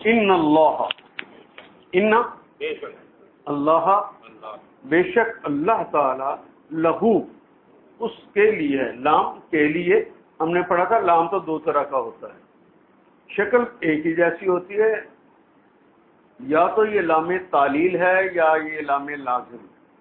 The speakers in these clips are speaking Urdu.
ان اللہ بے شک اللہ تعالی لہو اس کے لیے ہے. لام کے لیے ہم نے پڑھا تھا. لام تو دو طرح کا ہوتا ہے, شکل ایک ہی جیسی ہوتی ہے, یا تو یہ لام تعلیل ہے یا یہ لام لازم.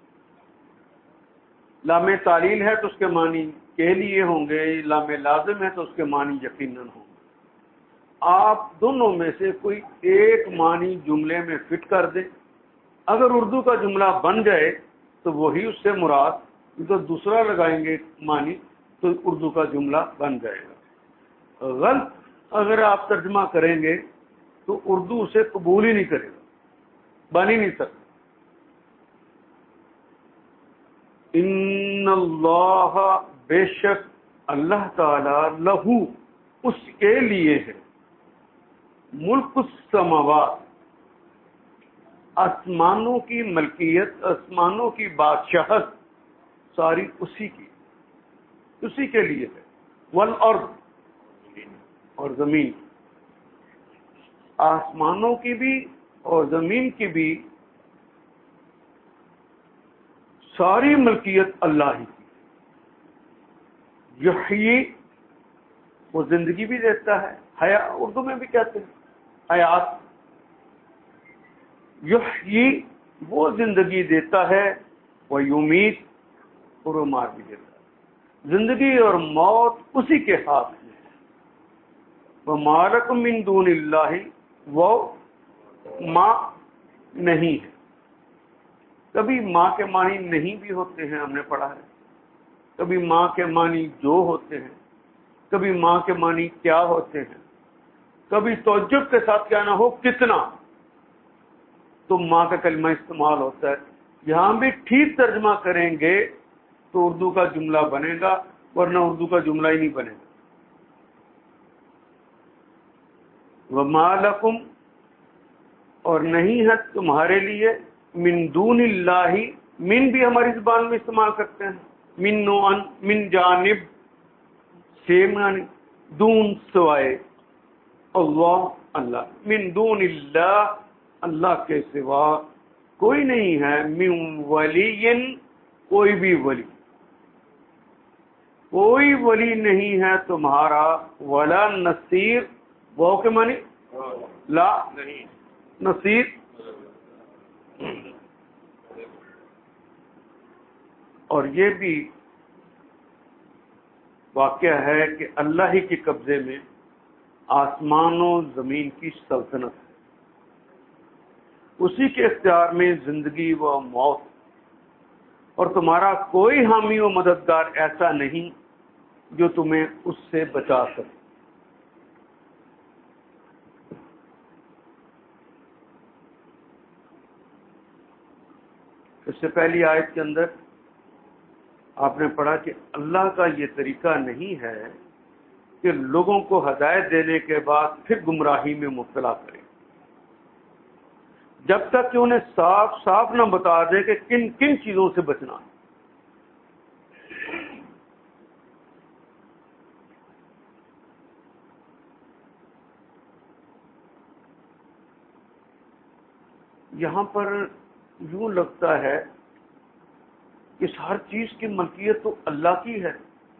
لام تعلیل ہے تو اس کے معنی کے لیے ہوں گے, لام لازم ہے تو اس کے معنی یقیناً ہوں گے. آپ دونوں میں سے کوئی ایک معنی جملے میں فٹ کر دیں. اگر اردو کا جملہ بن جائے تو وہی اس سے مراد, تو دوسرا لگائیں گے معنی تو اردو کا جملہ بن جائے گا. غلط اگر آپ ترجمہ کریں گے تو اردو اسے قبول ہی نہیں کرے گا, بن ہی نہیں سکتا. ان اللہ بے شک اللہ تعالی لہو اس کے لیے ہے, ملک السماوات آسمانوں کی ملکیت, آسمانوں کی بادشاہت ساری اسی کے لیے ہے. والارض اور زمین, آسمانوں کی بھی اور زمین کی بھی ساری ملکیت اللہ ہی کی. یحیی وہ زندگی بھی دیتا ہے, حیا اردو میں بھی کہتے ہیں حیات. یحیی وہ زندگی دیتا ہے, وہ یمیت اور وہ مار بھی دیتا ہے. زندگی اور موت اسی کے ہاتھ میں ہے. وَمَا لَكُم مِّن دُونِ اللَّهِ, وہ ماں نہیں ہے. کبھی ماں کے معنی نہیں بھی ہوتے ہیں, ہم نے پڑھا ہے. کبھی ماں کے معنی جو ہوتے ہیں, کبھی ماں کے معنی کیا ہوتے ہیں. کبھی تعجب کے ساتھ کہنا ہو کتنا تو ماں کا کلمہ استعمال ہوتا ہے. یہاں بھی ٹھیک ترجمہ کریں گے تو اردو کا جملہ بنے گا, ورنہ اردو کا جملہ ہی نہیں بنے گا. وَمَا لَكُمْ اور نہیں ہے تمہارے لیے, من دون اللہ, من بھی ہماری زبان میں استعمال کرتے ہیں. من نوعن, من جانب سے معنی, دون سوائے, اللہ اللہ, من دون اللہ اللہ کے سوا کوئی نہیں ہے. من ولی کوئی بھی ولی, کوئی ولی نہیں ہے تمہارا. ولا نصیر وہ کے معنی لا نہیں, نصیر اور یہ بھی واقعہ ہے کہ اللہ ہی کے قبضے میں آسمان و زمین کی سلطنت ہے. اسی کے اختیار میں زندگی و موت, اور تمہارا کوئی حامی و مددگار ایسا نہیں جو تمہیں اس سے بچا سکے. اس سے پہلی آیت کے اندر آپ نے پڑھا کہ اللہ کا یہ طریقہ نہیں ہے کہ لوگوں کو ہدایت دینے کے بعد پھر گمراہی میں مبتلا کرے, جب تک کہ انہیں صاف صاف نہ بتا دے کہ کن کن چیزوں سے بچنا ہے. یہاں پر یوں لگتا ہے کہ ہر چیز کی ملکیت تو اللہ کی ہے,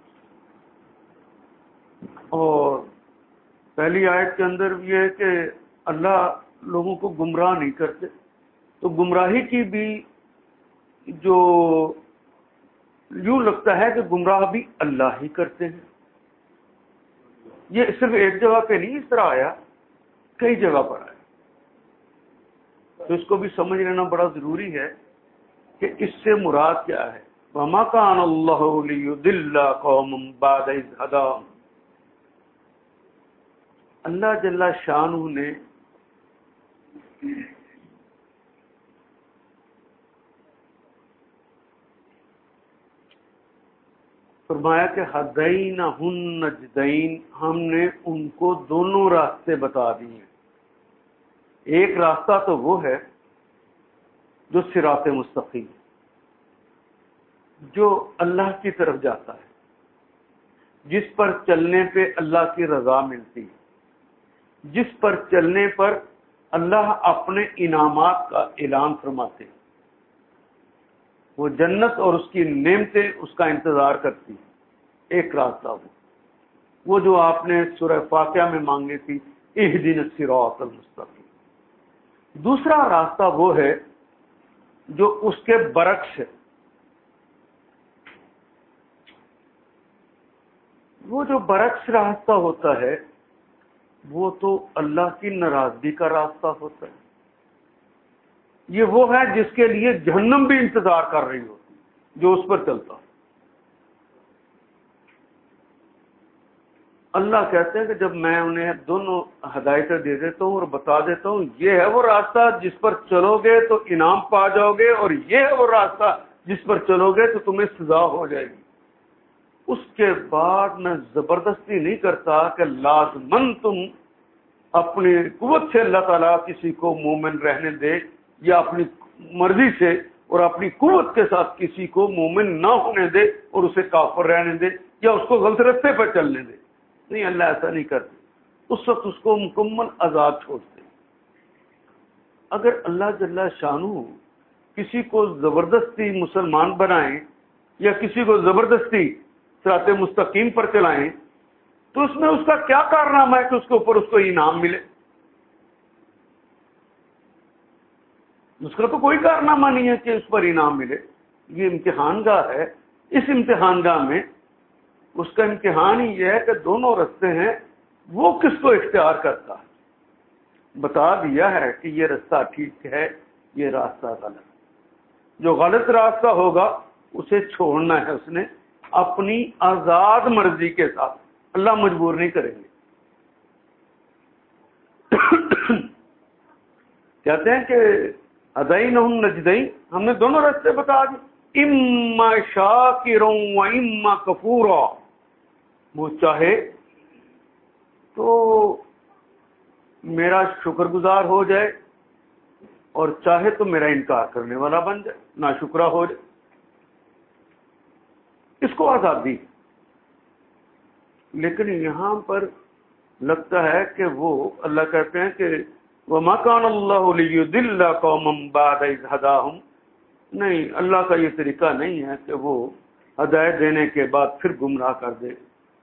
اور پہلی آیت کے اندر یہ ہے کہ اللہ لوگوں کو گمراہ نہیں کرتے, تو گمراہی کی بھی جو یوں لگتا ہے کہ گمراہ بھی اللہ ہی کرتے ہیں. یہ صرف ایک جگہ پہ نہیں اس طرح آیا, کئی جگہ پر آیا. تو اس کو بھی سمجھ لینا بڑا ضروری ہے کہ اس سے مراد کیا ہے. وَمَا كَانَ اللَّهُ لِيُضِلَّ قَوْمًا بَعْدَ إِذْ هَدَاهُمْ, اللہ جل شانہ نے فرمایا کہ ہدینہ النجدین, ہم نے ان کو دونوں راستے بتا دیے. ایک راستہ تو وہ ہے جو صراط مستقیم, جو اللہ کی طرف جاتا ہے, جس پر چلنے پہ اللہ کی رضا ملتی ہے, جس پر چلنے پر اللہ اپنے انعامات کا اعلان فرماتے ہیں، وہ جنت اور اس کی نعمتیں اس کا انتظار کرتی ہیں۔ ایک راستہ وہ جو آپ نے سورہ فاتحہ میں مانگی تھی، اہدنا الصراط المستقیم۔ دوسرا راستہ وہ ہے جو اس کے برعکس ہے۔ وہ جو برعکس راستہ ہوتا ہے وہ تو اللہ کی ناراضگی کا راستہ ہوتا ہے۔ یہ وہ ہے جس کے لیے جہنم بھی انتظار کر رہی ہوتی جو اس پر چلتا۔ اللہ کہتے ہیں کہ جب میں انہیں دونوں ہدایتیں دے دیتا ہوں اور بتا دیتا ہوں یہ ہے وہ راستہ جس پر چلو گے تو انعام پا جاؤ گے، اور یہ ہے وہ راستہ جس پر چلو گے تو تمہیں سزا ہو جائے گی، اس کے بعد میں زبردستی نہیں کرتا کہ لازمن تم اپنی قوت سے اللہ تعالیٰ کسی کو مومن رہنے دے، یا اپنی مرضی سے اور اپنی قوت کے ساتھ کسی کو مومن نہ ہونے دے اور اسے کافر رہنے دے یا اس کو غلط رستے پر چلنے دے۔ نہیں، اللہ ایسا نہیں کرتے، اس وقت اس کو مکمل آزاد چھوڑتے۔ اگر اللہ جل شانہ کسی کو زبردستی مسلمان بنائیں یا کسی کو زبردستی صراط مستقیم پر چلائیں تو اس میں اس کا کیا کارنامہ ہے کہ اس کے اوپر اس کو انعام ملے؟ اس کا تو کوئی کارنامہ نہیں ہے کہ اس پر انعام ملے۔ یہ امتحان گاہ ہے، اس امتحان گاہ میں اس کا امتحان ہی یہ ہے کہ دونوں رستے ہیں، وہ کس کو اختیار کرتا ہے۔ بتا دیا ہے کہ یہ رستہ ٹھیک ہے، یہ راستہ غلط۔ جو غلط راستہ ہوگا اسے چھوڑنا ہے اس نے اپنی آزاد مرضی کے ساتھ، اللہ مجبور نہیں کریں گے۔ کہتے ہیں کہ ہدینہم نجدین، ہم نے دونوں راستے بتا دیے، اما شاکرا و اما کفورا، وہ چاہے تو میرا شکر گزار ہو جائے اور چاہے تو میرا انکار کرنے والا بن جائے، ناشکرا ہو جائے، اس کو آزادی۔ لیکن یہاں پر لگتا ہے کہ وہ اللہ کہتے ہیں کہ وَمَا كَانَ اللَّهُ لِيُضِلَّ قَوْمًا بَعْدَ إِذْ هَدَاهُمْ، نہیں، اللہ کا یہ طریقہ نہیں ہے کہ وہ ہدایت دینے کے بعد پھر گمراہ کر دے۔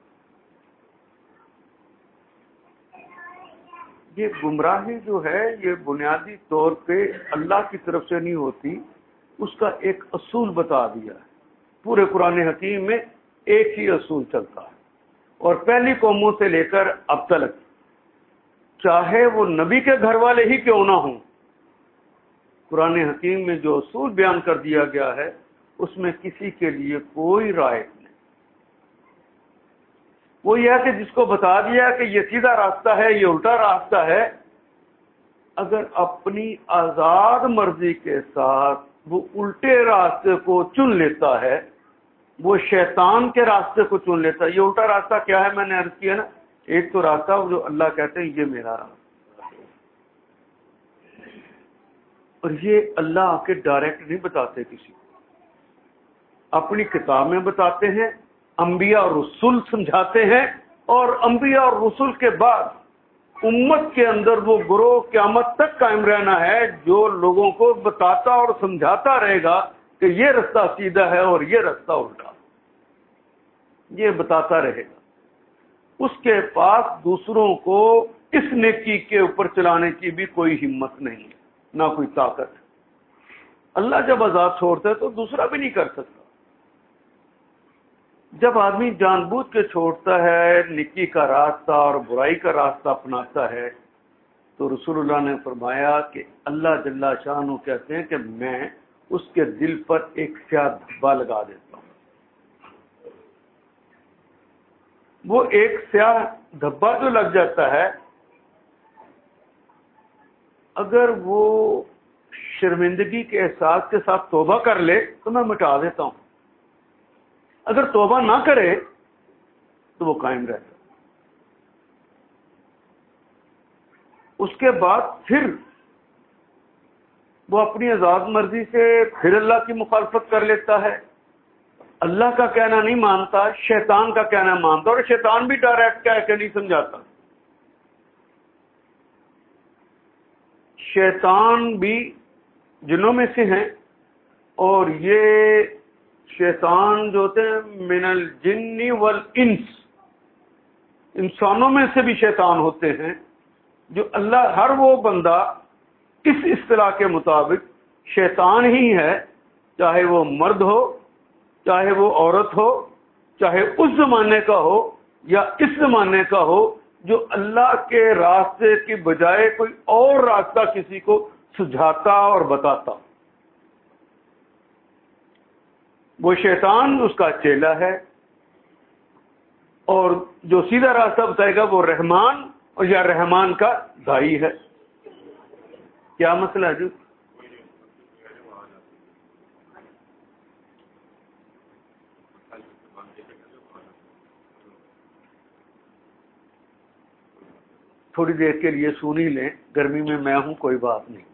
یہ گمراہی جو ہے یہ بنیادی طور پہ اللہ کی طرف سے نہیں ہوتی، اس کا ایک اصول بتا دیا ہے۔ پورے قرآن حکیم میں ایک ہی اصول چلتا ہے، اور پہلی قوموں سے لے کر اب تک، چاہے وہ نبی کے گھر والے ہی کیوں نہ ہوں، قرآن حکیم میں جو اصول بیان کر دیا گیا ہے اس میں کسی کے لیے کوئی رائے نہیں۔ وہ یہ ہے کہ جس کو بتا دیا کہ یہ سیدھا راستہ ہے، یہ الٹا راستہ ہے، اگر اپنی آزاد مرضی کے ساتھ وہ الٹے راستے کو چن لیتا ہے، وہ شیطان کے راستے کو چن لیتا ہے۔ یہ الٹا راستہ کیا ہے؟ میں نے عرض کیا نا، ایک تو راستہ جو اللہ کہتے ہیں یہ میرا راستہ، اور یہ اللہ آ کے ڈائریکٹ نہیں بتاتے کسی کو، اپنی کتاب میں بتاتے ہیں، انبیاء اور رسول سمجھاتے ہیں، اور انبیاء اور رسول کے بعد امت کے اندر وہ گروہ قیامت تک قائم رہنا ہے جو لوگوں کو بتاتا اور سمجھاتا رہے گا کہ یہ رستہ سیدھا ہے اور یہ رستہ الٹا، یہ بتاتا رہے گا۔ اس کے پاس دوسروں کو اس نیکی کے اوپر چلانے کی بھی کوئی ہمت نہیں ہے، نہ کوئی طاقت۔ اللہ جب آزاد چھوڑتا ہے تو دوسرا بھی نہیں کر سکتا۔ جب آدمی جان بوجھ کے چھوڑتا ہے نیکی کا راستہ اور برائی کا راستہ اپناتا ہے تو رسول اللہ نے فرمایا کہ اللہ جل شانہ کہتے ہیں کہ میں اس کے دل پر ایک سیاہ دھبا لگا دیتا ہوں۔ وہ ایک سیاہ دھبا جو لگ جاتا ہے، اگر وہ شرمندگی کے احساس کے ساتھ توبہ کر لے تو میں مٹا دیتا ہوں، اگر توبہ نہ کرے تو وہ قائم رہتا۔ اس کے بعد پھر وہ اپنی آزاد مرضی سے پھر اللہ کی مخالفت کر لیتا ہے، اللہ کا کہنا نہیں مانتا، شیطان کا کہنا مانتا، اور شیطان بھی ڈائریکٹ کہہ کے نہیں سمجھاتا۔ شیطان بھی جنوں میں سے ہیں، اور یہ شیطان جو ہوتے ہیں من الجن والانس، انسانوں میں سے بھی شیطان ہوتے ہیں، جو اللہ ہر وہ بندہ اس اصطلاح کے مطابق شیطان ہی ہے، چاہے وہ مرد ہو، چاہے وہ عورت ہو، چاہے اس زمانے کا ہو یا اس زمانے کا ہو، جو اللہ کے راستے کی بجائے کوئی اور راستہ کسی کو سجھاتا اور بتاتا، وہ شیطان اس کا چیلا ہے، اور جو سیدھا راستہ بتائے گا وہ رحمان اور یا رحمان کا دائی ہے۔ کیا مسئلہ ہے جو تھوڑی دیر کے لیے سن ہی لیں، گرمی میں ہوں، کوئی بات نہیں۔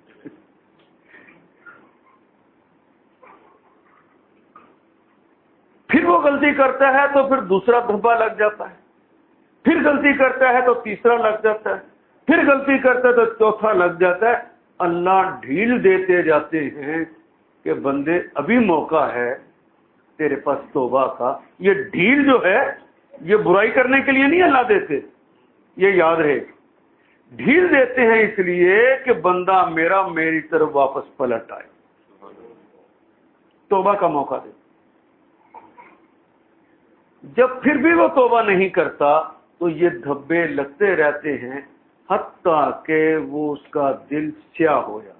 پھر وہ غلطی کرتا ہے تو پھر دوسرا دھبا لگ جاتا ہے، پھر غلطی کرتا ہے تو تیسرا لگ جاتا ہے، پھر غلطی کرتا ہے تو چوتھا لگ جاتا ہے۔ اللہ ڈھیل دیتے جاتے ہیں کہ بندے ابھی موقع ہے تیرے پاس توبہ کا۔ یہ ڈھیل جو ہے یہ برائی کرنے کے لیے نہیں اللہ دیتے، یہ یاد رہے، ڈھیل دیتے ہیں اس لیے کہ بندہ میری طرف واپس پلٹ آئے، توبہ کا موقع دے۔ جب پھر بھی وہ توبہ نہیں کرتا تو یہ دھبے لگتے رہتے ہیں حتیٰ کہ وہ اس کا دل سیاہ ہو جاتا،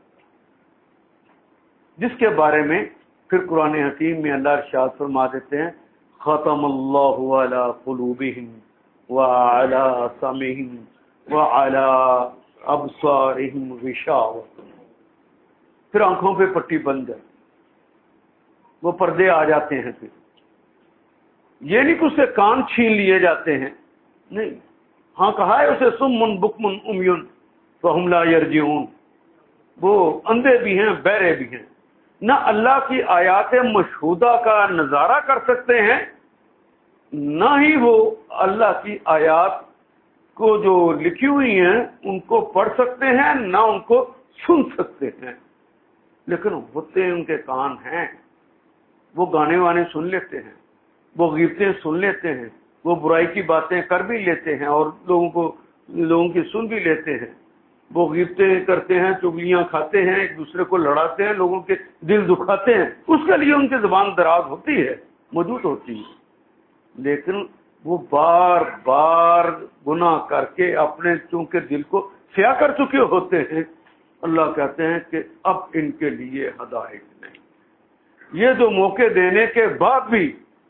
جس کے بارے میں پھر قرآن حکیم میں اللہ ارشاد فرما دیتے ہیں ختم اللہ علی قلوبہم وعلی سمعہم وعلی ابصارہم غشاوۃ، پھر آنکھوں پہ پٹی بن جائے، وہ پردے آ جاتے ہیں۔ پھر یہ نہیں کہ اس سے کان چھین لیے جاتے ہیں، نہیں، ہاں کہا ہے اسے سم بکم عمی فہم لا یرجعون، وہ اندھے بھی ہیں، بہرے بھی ہیں، نہ اللہ کی آیات مشہودہ کا نظارہ کر سکتے ہیں، نہ ہی وہ اللہ کی آیات کو جو لکھی ہوئی ہیں ان کو پڑھ سکتے ہیں، نہ ان کو سن سکتے ہیں، لیکن ہوتے ان کے کان ہیں، وہ گانے وانے سن لیتے ہیں، وہ غیبتیں سن لیتے ہیں، وہ برائی کی باتیں کر بھی لیتے ہیں اور لوگوں کی سن بھی لیتے ہیں، وہ غیبتیں کرتے ہیں، چغلیاں کھاتے ہیں، ایک دوسرے کو لڑاتے ہیں، لوگوں کے دل دکھاتے ہیں، اس کے لیے ان کی زبان دراز ہوتی ہے، موجود ہوتی ہے، لیکن وہ بار بار گناہ کر کے اپنے چونکہ دل کو سیاہ کر چکے ہوتے ہیں، اللہ کہتے ہیں کہ اب ان کے لیے ہدایت نہیں۔ یہ جو موقع دینے کے بعد بھی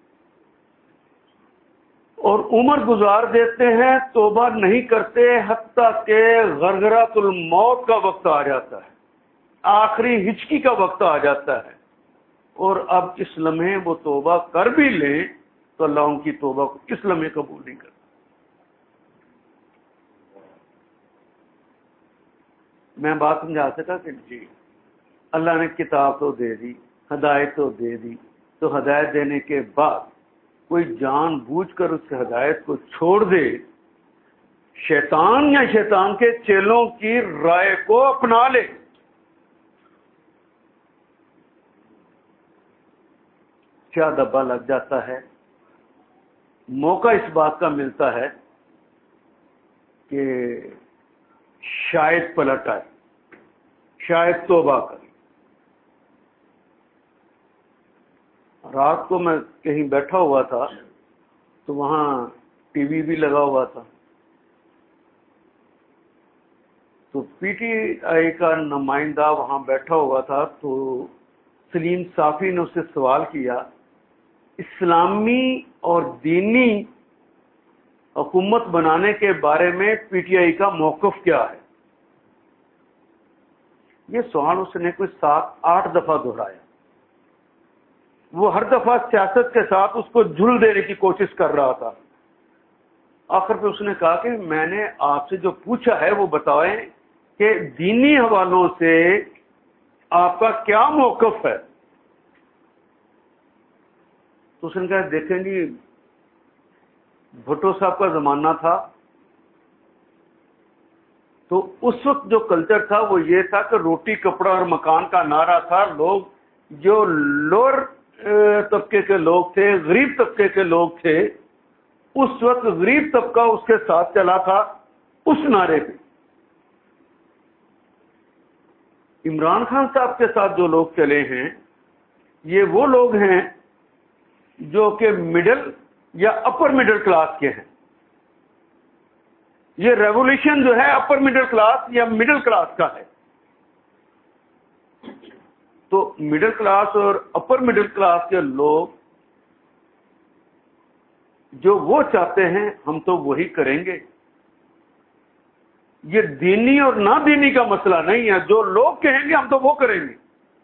اور عمر گزار دیتے ہیں، توبہ نہیں کرتے، حتیٰ کہ غرغرۃ الموت کا وقت آ جاتا ہے، آخری ہچکی کا وقت آ جاتا ہے، اور اب اس لمحے وہ توبہ کر بھی لیں تو اللہ ان کی توبہ کو اس لمحے قبول نہیں کرتا۔ میں بات سمجھا سکا کہ جی اللہ نے کتاب تو دے دی، ہدایت تو دے دی، تو ہدایت دینے کے بعد کوئی جان بوجھ کر اس ہدایت کو چھوڑ دے، شیطان یا شیطان کے چیلوں کی رائے کو اپنا لے، کیا دبا لگ جاتا ہے، موقع اس بات کا ملتا ہے کہ شاید پلٹ آئے، شاید توبہ کرے۔ رات کو میں کہیں بیٹھا ہوا تھا تو وہاں ٹی وی بھی لگا ہوا تھا، تو پی ٹی آئی کا نمائندہ وہاں بیٹھا ہوا تھا، تو سلیم صافی نے اس سے سوال کیا اسلامی اور دینی حکومت بنانے کے بارے میں پی ٹی آئی کا موقف کیا ہے؟ یہ سوال اس نے کوئی 7-8 دفعہ دہرایا، وہ ہر دفعہ سیاست کے ساتھ اس کو جھل دینے کی کوشش کر رہا تھا۔ آخر پہ اس نے کہا کہ میں نے آپ سے جو پوچھا ہے وہ بتائیں کہ دینی حوالوں سے آپ کا کیا موقف ہے؟ تو اس نے کہا دیکھیں جی بھٹو صاحب کا زمانہ تھا تو تو اس وقت جو کلچر تھا وہ یہ تھا کہ روٹی کپڑا اور مکان کا نعرہ تھا. لوگ جو لوور طبقے کے لوگ تھے, غریب طبقے کے لوگ تھے, اس وقت غریب طبقہ اس کے ساتھ چلا تھا اس نعرے پہ. عمران خان صاحب کے ساتھ جو لوگ چلے ہیں یہ وہ لوگ ہیں جو کہ مڈل یا اپر مڈل کلاس کے ہیں. یہ ریولیوشن جو ہے اپر مڈل کلاس یا مڈل کلاس کا ہے. تو مڈل کلاس اور اپر مڈل کلاس کے لوگ جو وہ چاہتے ہیں ہم تو وہی کریں گے. یہ دینی اور نہ دینی کا مسئلہ نہیں ہے, جو لوگ کہیں گے ہم تو وہ کریں گے.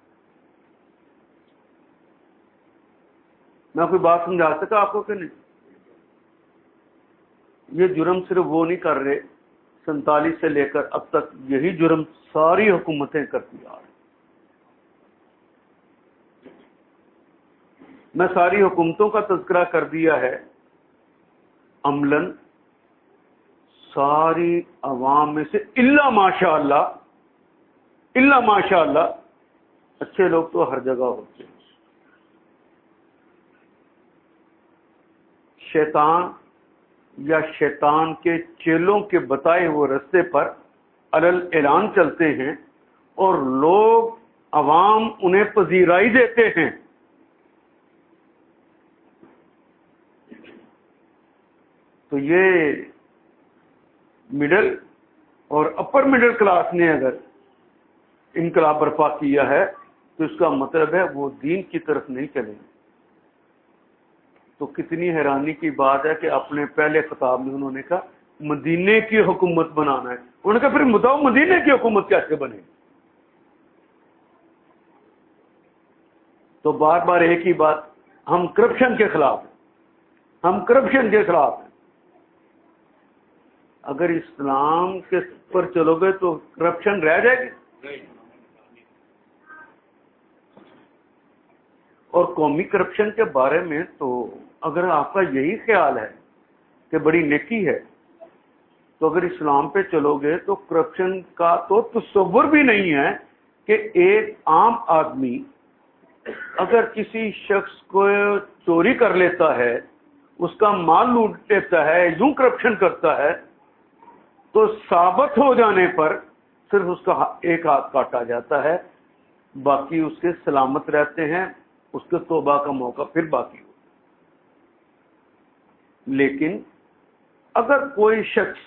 میں کوئی بات سمجھا سکا آپ کو کہ نہیں؟ یہ جرم صرف وہ نہیں کر رہے, 47 سے لے کر اب تک یہی جرم ساری حکومتیں کرتی آ رہی. میں ساری حکومتوں کا تذکرہ کر دیا ہے. عملاً ساری عوام میں سے الا ماشاء اللہ اچھے لوگ تو ہر جگہ ہوتے ہیں. شیطان یا شیطان کے چیلوں کے بتائے ہوئے رستے پر علل اعلان چلتے ہیں اور لوگ عوام انہیں پذیرائی دیتے ہیں. تو یہ مڈل اور اپر مڈل کلاس نے اگر انقلاب برپا کیا ہے تو اس کا مطلب ہے وہ دین کی طرف نہیں چلیں گے. تو کتنی حیرانی کی بات ہے کہ اپنے پہلے خطاب میں انہوں نے کہا مدینے کی حکومت بنانا ہے. انہوں نے کہا پھر بتاؤ مدینے کی حکومت کیسے بنے گی؟ تو بار بار ایک ہی بات, ہم کرپشن کے خلاف ہیں, ہم کرپشن کے خلاف ہیں. اگر اسلام کے پر چلو گے تو کرپشن رہ جائے گی. اور قومی کرپشن کے بارے میں تو اگر آپ کا یہی خیال ہے کہ بڑی نیکی ہے تو اگر اسلام پہ چلو گے تو کرپشن کا تو تصور بھی نہیں ہے کہ ایک عام آدمی اگر کسی شخص کو چوری کر لیتا ہے, اس کا مال لوٹ لیتا ہے, یوں کرپشن کرتا ہے, تو ثابت ہو جانے پر صرف اس کا ایک ہاتھ کاٹا جاتا ہے, باقی اس کے سلامت رہتے ہیں, اس کے توبہ کا موقع پھر باقی ہو. لیکن اگر کوئی شخص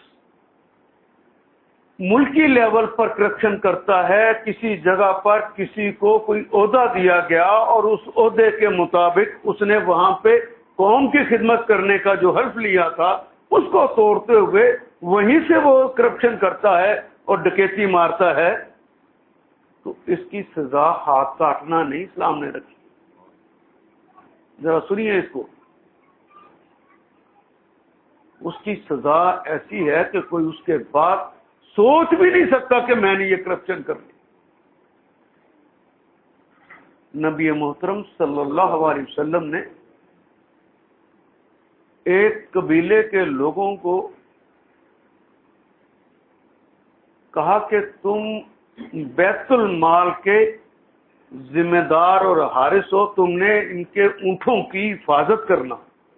ملکی لیول پر کرپشن کرتا ہے, کسی جگہ پر کسی کو کوئی عہدہ دیا گیا اور اس عہدے کے مطابق اس نے وہاں پہ قوم کی خدمت کرنے کا جو حلف لیا تھا اس کو توڑتے ہوئے وہیں سے وہ کرپشن کرتا ہے اور ڈکیتی مارتا ہے, تو اس کی سزا ہاتھ کاٹنا نہیں اسلام نے رکھی. ذرا سنیے اس کو. اس کی سزا ایسی ہے کہ کوئی اس کے بعد سوچ بھی نہیں سکتا کہ میں نے یہ کرپشن کر لی. نبی محترم صلی اللہ علیہ وسلم نے ایک قبیلے کے لوگوں کو کہا کہ تم بیت المال کے ذمہ دار اور حارس ہو, تم نے ان کے اونٹوں کی حفاظت کرنا.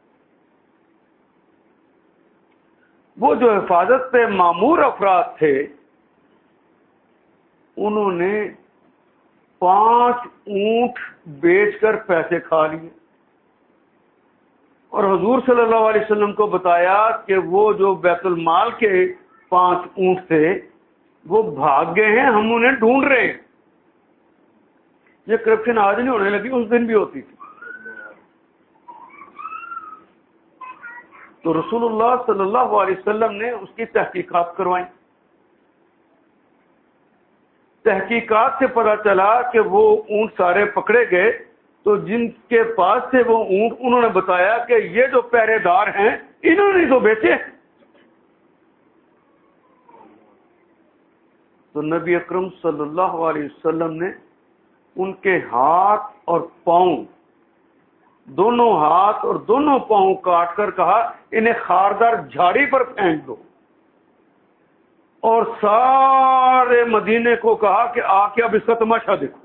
وہ جو حفاظت پہ مامور افراد تھے انہوں نے 5 اونٹ بیچ کر پیسے کھا لیے اور حضور صلی اللہ علیہ وسلم کو بتایا کہ وہ جو بیت المال کے 5 اونٹ تھے وہ بھاگ گئے ہیں, ہم انہیں ڈھونڈ رہے ہیں. یہ کرپشن آج نہیں ہونے لگی, اس دن بھی ہوتی تھی. تو رسول اللہ صلی اللہ علیہ وسلم نے اس کی تحقیقات کروائیں. تحقیقات سے پتہ چلا کہ وہ اونٹ سارے پکڑے گئے, تو جن کے پاس تھے وہ اونٹ انہوں نے بتایا کہ یہ جو پہرے دار ہیں انہوں نے تو بیچے. تو نبی اکرم صلی اللہ علیہ وسلم نے ان کے ہاتھ اور پاؤں, دونوں ہاتھ اور دونوں پاؤں کاٹ کر کہا انہیں خاردار جھاڑی پر پھینک دو اور سارے مدینے کو کہا کہ آ کے اب اس کا تماشا دیکھو.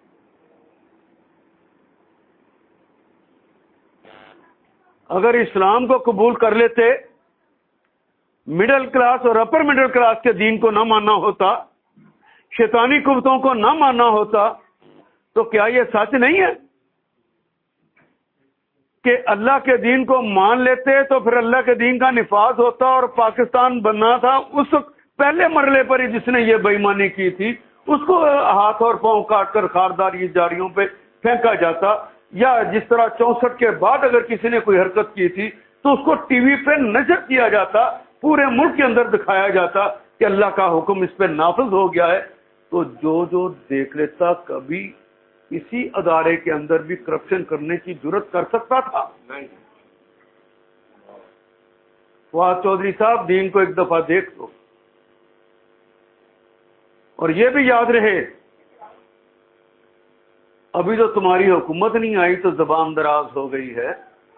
اگر اسلام کو قبول کر لیتے، مڈل کلاس اور اپر مڈل کلاس کے دین کو نہ ماننا ہوتا، شیطانی قوتوں کو نہ ماننا ہوتا، تو کیا یہ سچ نہیں ہے کہ اللہ کے دین کو مان لیتے تو پھر اللہ کے دین کا نفاذ ہوتا اور پاکستان بننا تھا اس پہلے مرحلے پر ہی جس نے یہ بے ایمانی کی تھی اس کو ہاتھ اور پاؤں کاٹ کر خارداری جاریوں پہ پھینکا جاتا، یا جس طرح 64 کے بعد اگر کسی نے کوئی حرکت کی تھی تو اس کو ٹی وی پہ نشر کیا جاتا، پورے ملک کے اندر دکھایا جاتا کہ اللہ کا حکم اس پہ نافذ ہو گیا ہے. تو جو دیکھ لیتا کبھی اسی ادارے کے اندر بھی کرپشن کرنے کی جرت کر سکتا تھا؟ فواد چودھری صاحب دین کو ایک دفعہ دیکھ لو، اور یہ بھی یاد رہے ابھی تو تمہاری حکومت نہیں آئی تو زبان دراز ہو گئی ہے.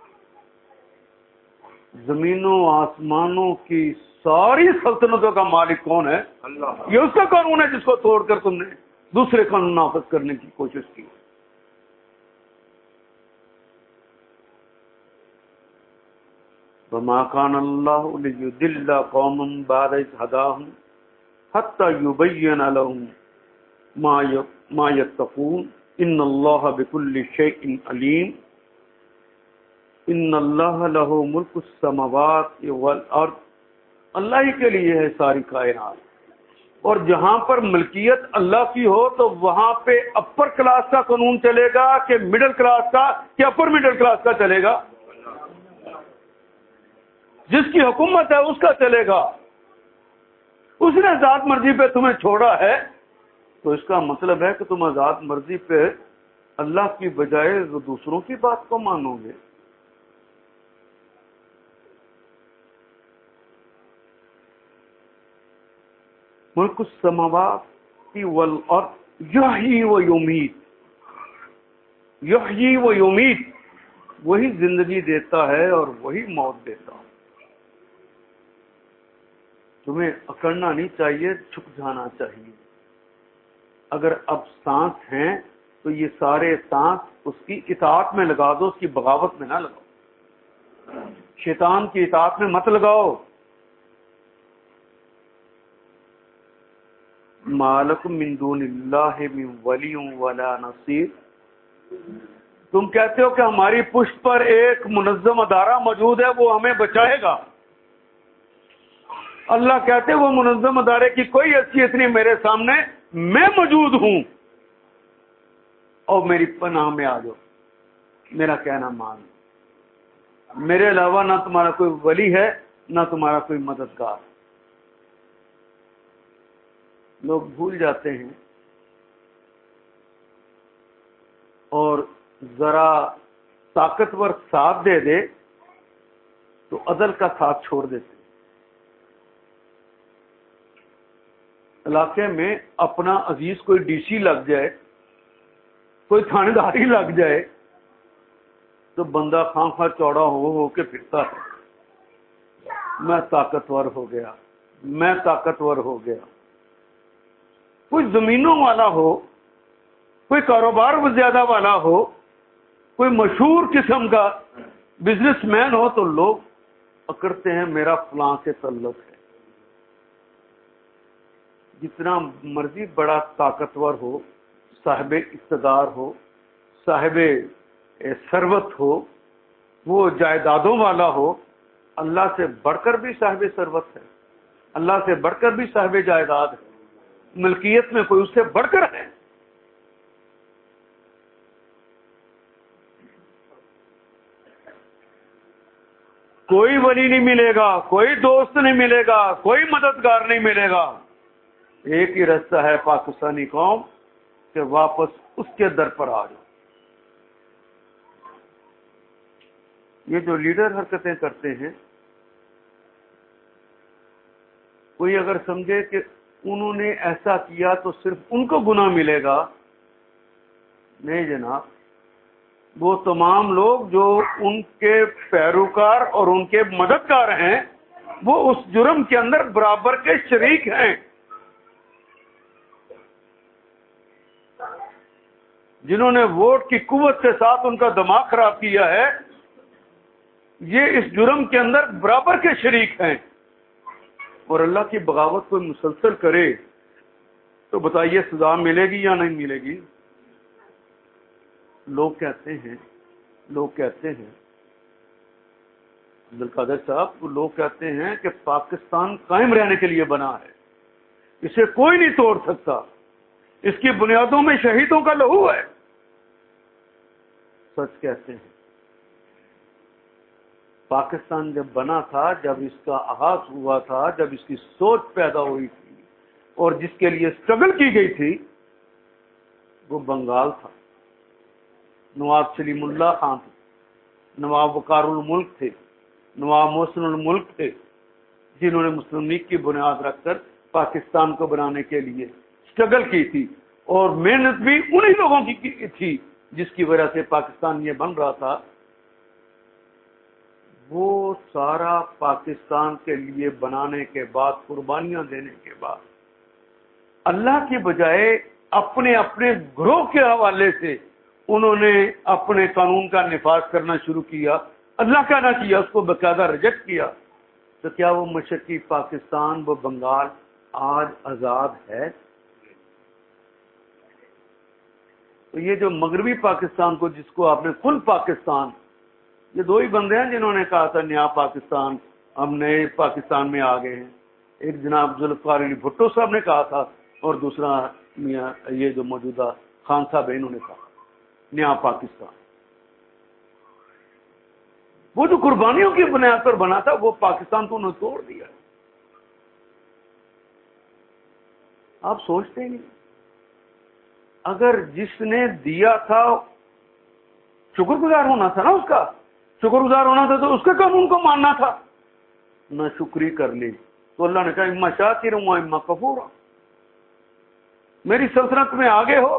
زمینوں آسمانوں کی ساری سلطنتوں کا مالک کون ہے؟ اللہ. یہ اس کا قانون ہے جس کو توڑ کر تم نے دوسرے قانون نافذ کرنے کی کوشش کی. وما كان الله ليضل قوما بعد إذ هداهم حتى يبين لهم ما يتقون ان الله بكل شيء عليم. ان اللہ له ملک السماوات والارض. اللہ ہی کے لیے ہے ساری کائنات، اور جہاں پر ملکیت اللہ کی ہو تو وہاں پہ اپر کلاس کا قانون چلے گا کہ مڈل کلاس کا کہ اپر مڈل کلاس کا چلے گا؟ جس کی حکومت ہے اس کا چلے گا. اس نے ذات مرضی پہ تمہیں چھوڑا ہے تو اس کا مطلب ہے کہ تم ذات مرضی پہ اللہ کی بجائے دوسروں کی بات کو مانو گے. ملک السماوات والارض یحیی و یمیت. یحیی و یمیت، وہی زندگی دیتا ہے اور وہی موت دیتا ہے. تمہیں اکڑنا نہیں چاہیے، چھپ جانا چاہیے. اگر اب سانس ہیں تو یہ سارے سانس اس کی اطاعت میں لگا دو، اس کی بغاوت میں نہ لگاؤ. شیطان کی اطاعت میں مت لگاؤ. مالکم من دون اللہ من ولی ولا نصیر. تم کہتے ہو کہ ہماری پشت پر ایک منظم ادارہ موجود ہے وہ ہمیں بچائے گا. اللہ کہتے وہ منظم ادارے کی کوئی حیثیت نہیں میرے سامنے، میں موجود ہوں اور میری پناہ میں آ جاؤ، میرا کہنا مان. میرے علاوہ نہ تمہارا کوئی ولی ہے نہ تمہارا کوئی مددگار. لوگ بھول جاتے ہیں اور ذرا طاقتور ساتھ دے دے تو عدل کا ساتھ چھوڑ دیتے. علاقے میں اپنا عزیز کوئی ڈی سی لگ جائے، کوئی تھانے داری لگ جائے تو بندہ خواہ خواہ چوڑا ہو کے پھرتا ہے، میں طاقتور ہو گیا، میں طاقتور ہو گیا. کوئی زمینوں والا ہو، کوئی کاروبار زیادہ والا ہو، کوئی مشہور قسم کا بزنس مین ہو تو لوگ اکڑتے ہیں میرا فلاں سے تعلق ہے. جتنا مرضی بڑا طاقتور ہو، صاحب اقتدار ہو، صاحب ثروت ہو، وہ جائیدادوں والا ہو، اللہ سے بڑھ کر بھی صاحب ثروت ہے، اللہ سے بڑھ کر بھی صاحب جائیداد ہے. ملکیت میں کوئی اس سے بڑھ کر ہے. کوئی ولی نہیں ملے گا، کوئی دوست نہیں ملے گا، کوئی مددگار نہیں ملے گا. ایک ہی راستہ ہے پاکستانی قوم کہ واپس اس کے در پر آ جاؤ. یہ جو لیڈر حرکتیں کرتے ہیں، کوئی اگر سمجھے کہ انہوں نے ایسا کیا تو صرف ان کو گناہ ملے گا، نہیں جناب. وہ تمام لوگ جو ان کے پیروکار اور ان کے مددگار ہیں وہ اس جرم کے اندر برابر کے شریک ہیں. جنہوں نے ووٹ کی قوت کے ساتھ ان کا دماغ خراب کیا ہے، یہ اس جرم کے اندر برابر کے شریک ہیں. اور اللہ کی بغاوت کو مسلسل کرے تو بتائیے سزا ملے گی یا نہیں ملے گی؟ لوگ کہتے ہیں عبد القادر صاحب، لوگ کہتے ہیں کہ پاکستان قائم رہنے کے لیے بنا ہے، اسے کوئی نہیں توڑ سکتا، اس کی بنیادوں میں شہیدوں کا لہو ہے. سچ کہتے ہیں، پاکستان جب بنا تھا، جب اس کا آغاز ہوا تھا، جب اس کی سوچ پیدا ہوئی تھی اور جس کے لیے اسٹرگل کی گئی تھی، وہ بنگال تھا. نواب سلیم اللہ خان تھے، نواب وقار الملک تھے، نواب محسن الملک تھے، جنہوں نے مسلم لیگ کی بنیاد رکھ کر پاکستان کو بنانے کے لیے اسٹرگل کی تھی. اور محنت بھی انہی لوگوں کی تھی جس کی وجہ سے پاکستان یہ بن رہا تھا. وہ سارا پاکستان کے لیے بنانے کے بعد، قربانیاں دینے کے بعد، اللہ کی بجائے اپنے گروہ کے حوالے سے انہوں نے اپنے قانون کا نفاذ کرنا شروع کیا. اللہ کا نہ کیا، اس کو باقاعدہ ریجیکٹ کیا. تو کیا وہ مشرقی پاکستان، وہ بنگال آج آزاد ہے؟ تو یہ جو مغربی پاکستان کو، جس کو آپ نے فل پاکستان، یہ دو ہی بندے ہیں جنہوں نے کہا تھا نیا پاکستان، ہم نئے پاکستان میں آ گئے ہیں. ایک جناب ذوالفقار علی بھٹو صاحب نے کہا تھا، اور دوسرا میاں یہ جو موجودہ خان صاحب ہیں، انہوں نے کہا نیا پاکستان. وہ جو قربانیوں کی بنیاد پر بنا تھا، وہ پاکستان تو انہوں نے توڑ دیا. آپ سوچتے نہیں، اگر جس نے دیا تھا شکر گزار ہونا تھا نا، اس کا شکر گزار ہونا تھا، تو اس کے قانون کو ماننا تھا. نہ شکری کر لی تو اللہ نے کہا اما شاکر و اما کفور، میری سلطنت میں آگے ہو،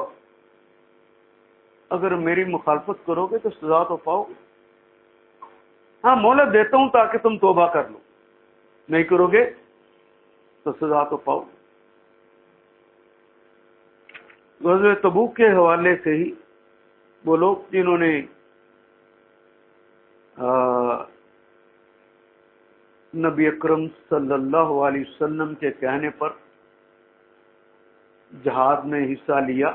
اگر میری مخالفت کرو گے تو سزا تو پاؤ گے. ہاں مہلت دیتا ہوں تاکہ تم توبہ کر لو، نہیں کرو گے تو سزا تو پاؤ. غزوہ تبوک کے حوالے سے ہی وہ لوگ جنہوں نے نبی اکرم صلی اللہ علیہ وسلم کے کہنے پر جہاد میں حصہ لیا،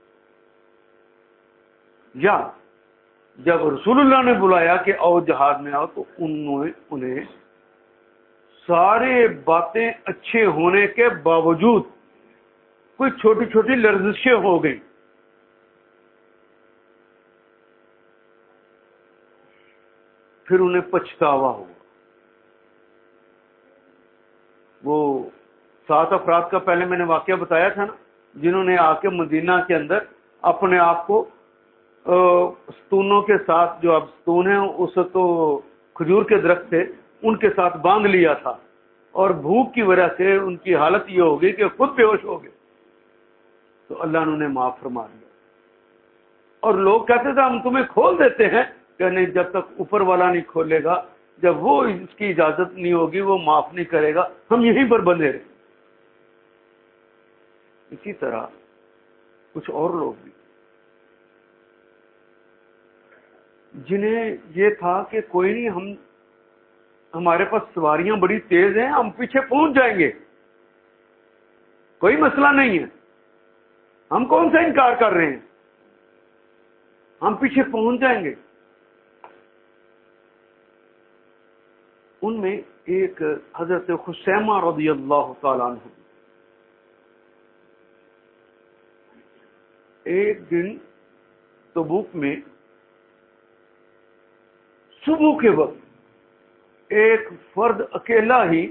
یا جب رسول اللہ نے بلایا کہ آؤ جہاد میں آؤ، تو انہیں سارے باتیں اچھے ہونے کے باوجود کوئی چھوٹی چھوٹی لرزشیں ہو گئی. پھر انہیں پچھتاوا ہوا. وہ 7 افراد کا پہلے میں نے واقعہ بتایا تھا نا، جنہوں نے آ کے مدینہ کے اندر اپنے آپ کو ستونوں کے ساتھ، جو اب ستون ہیں اس تو کھجور کے درخت تھے، ان کے ساتھ باندھ لیا تھا، اور بھوک کی وجہ سے ان کی حالت یہ ہو گئی کہ خود بے ہوش ہو گئے. تو اللہ نے انہیں معاف فرما دیا. اور لوگ کہتے تھے ہم تمہیں کھول دیتے ہیں، کہ نہیں، جب تک اوپر والا نہیں کھولے گا، جب وہ اس کی اجازت نہیں ہوگی، وہ معاف نہیں کرے گا، ہم یہیں پر بندے رہے. اسی طرح کچھ اور لوگ بھی، جنہیں یہ تھا کہ کوئی نہیں، ہمارے پاس سواریاں بڑی تیز ہیں، ہم پیچھے پہنچ جائیں گے، کوئی مسئلہ نہیں ہے، ہم کون سا انکار کر رہے ہیں، ہم پیچھے پہنچ جائیں گے. ان میں ایک حضرت خثیمہ رضی اللہ تعالیٰ عنہ. ایک دن تبوک میں صبح کے وقت ایک فرد اکیلا ہی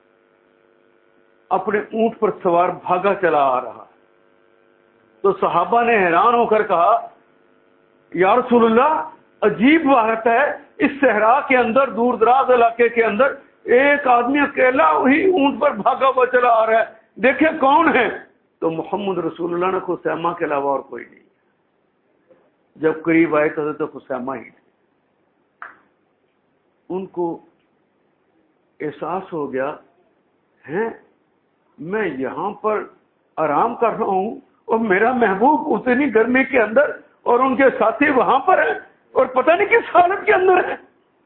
اپنے اونٹ پر سوار بھاگا چلا آ رہا. تو صحابہ نے حیران ہو کر کہا یا رسول اللہ، عجیب بات ہے، اس صحرا کے اندر، دور دراز علاقے کے اندر ایک آدمی اکیلا ہی اونٹ پر بھاگا ہوا چلا آ رہا ہے، دیکھیں کون ہے؟ تو محمد رسول اللہ نے خثیمہ کے علاوہ اور کوئی نہیں. جب قریب آئے تو حضرت خثیمہ ہی تھے. ان کو احساس ہو گیا ہے میں یہاں پر آرام کر رہا ہوں اور میرا محبوب اتنی گرمی کے اندر اور ان کے ساتھی وہاں پر ہیں اور پتہ نہیں کس حالت کے اندر ہے.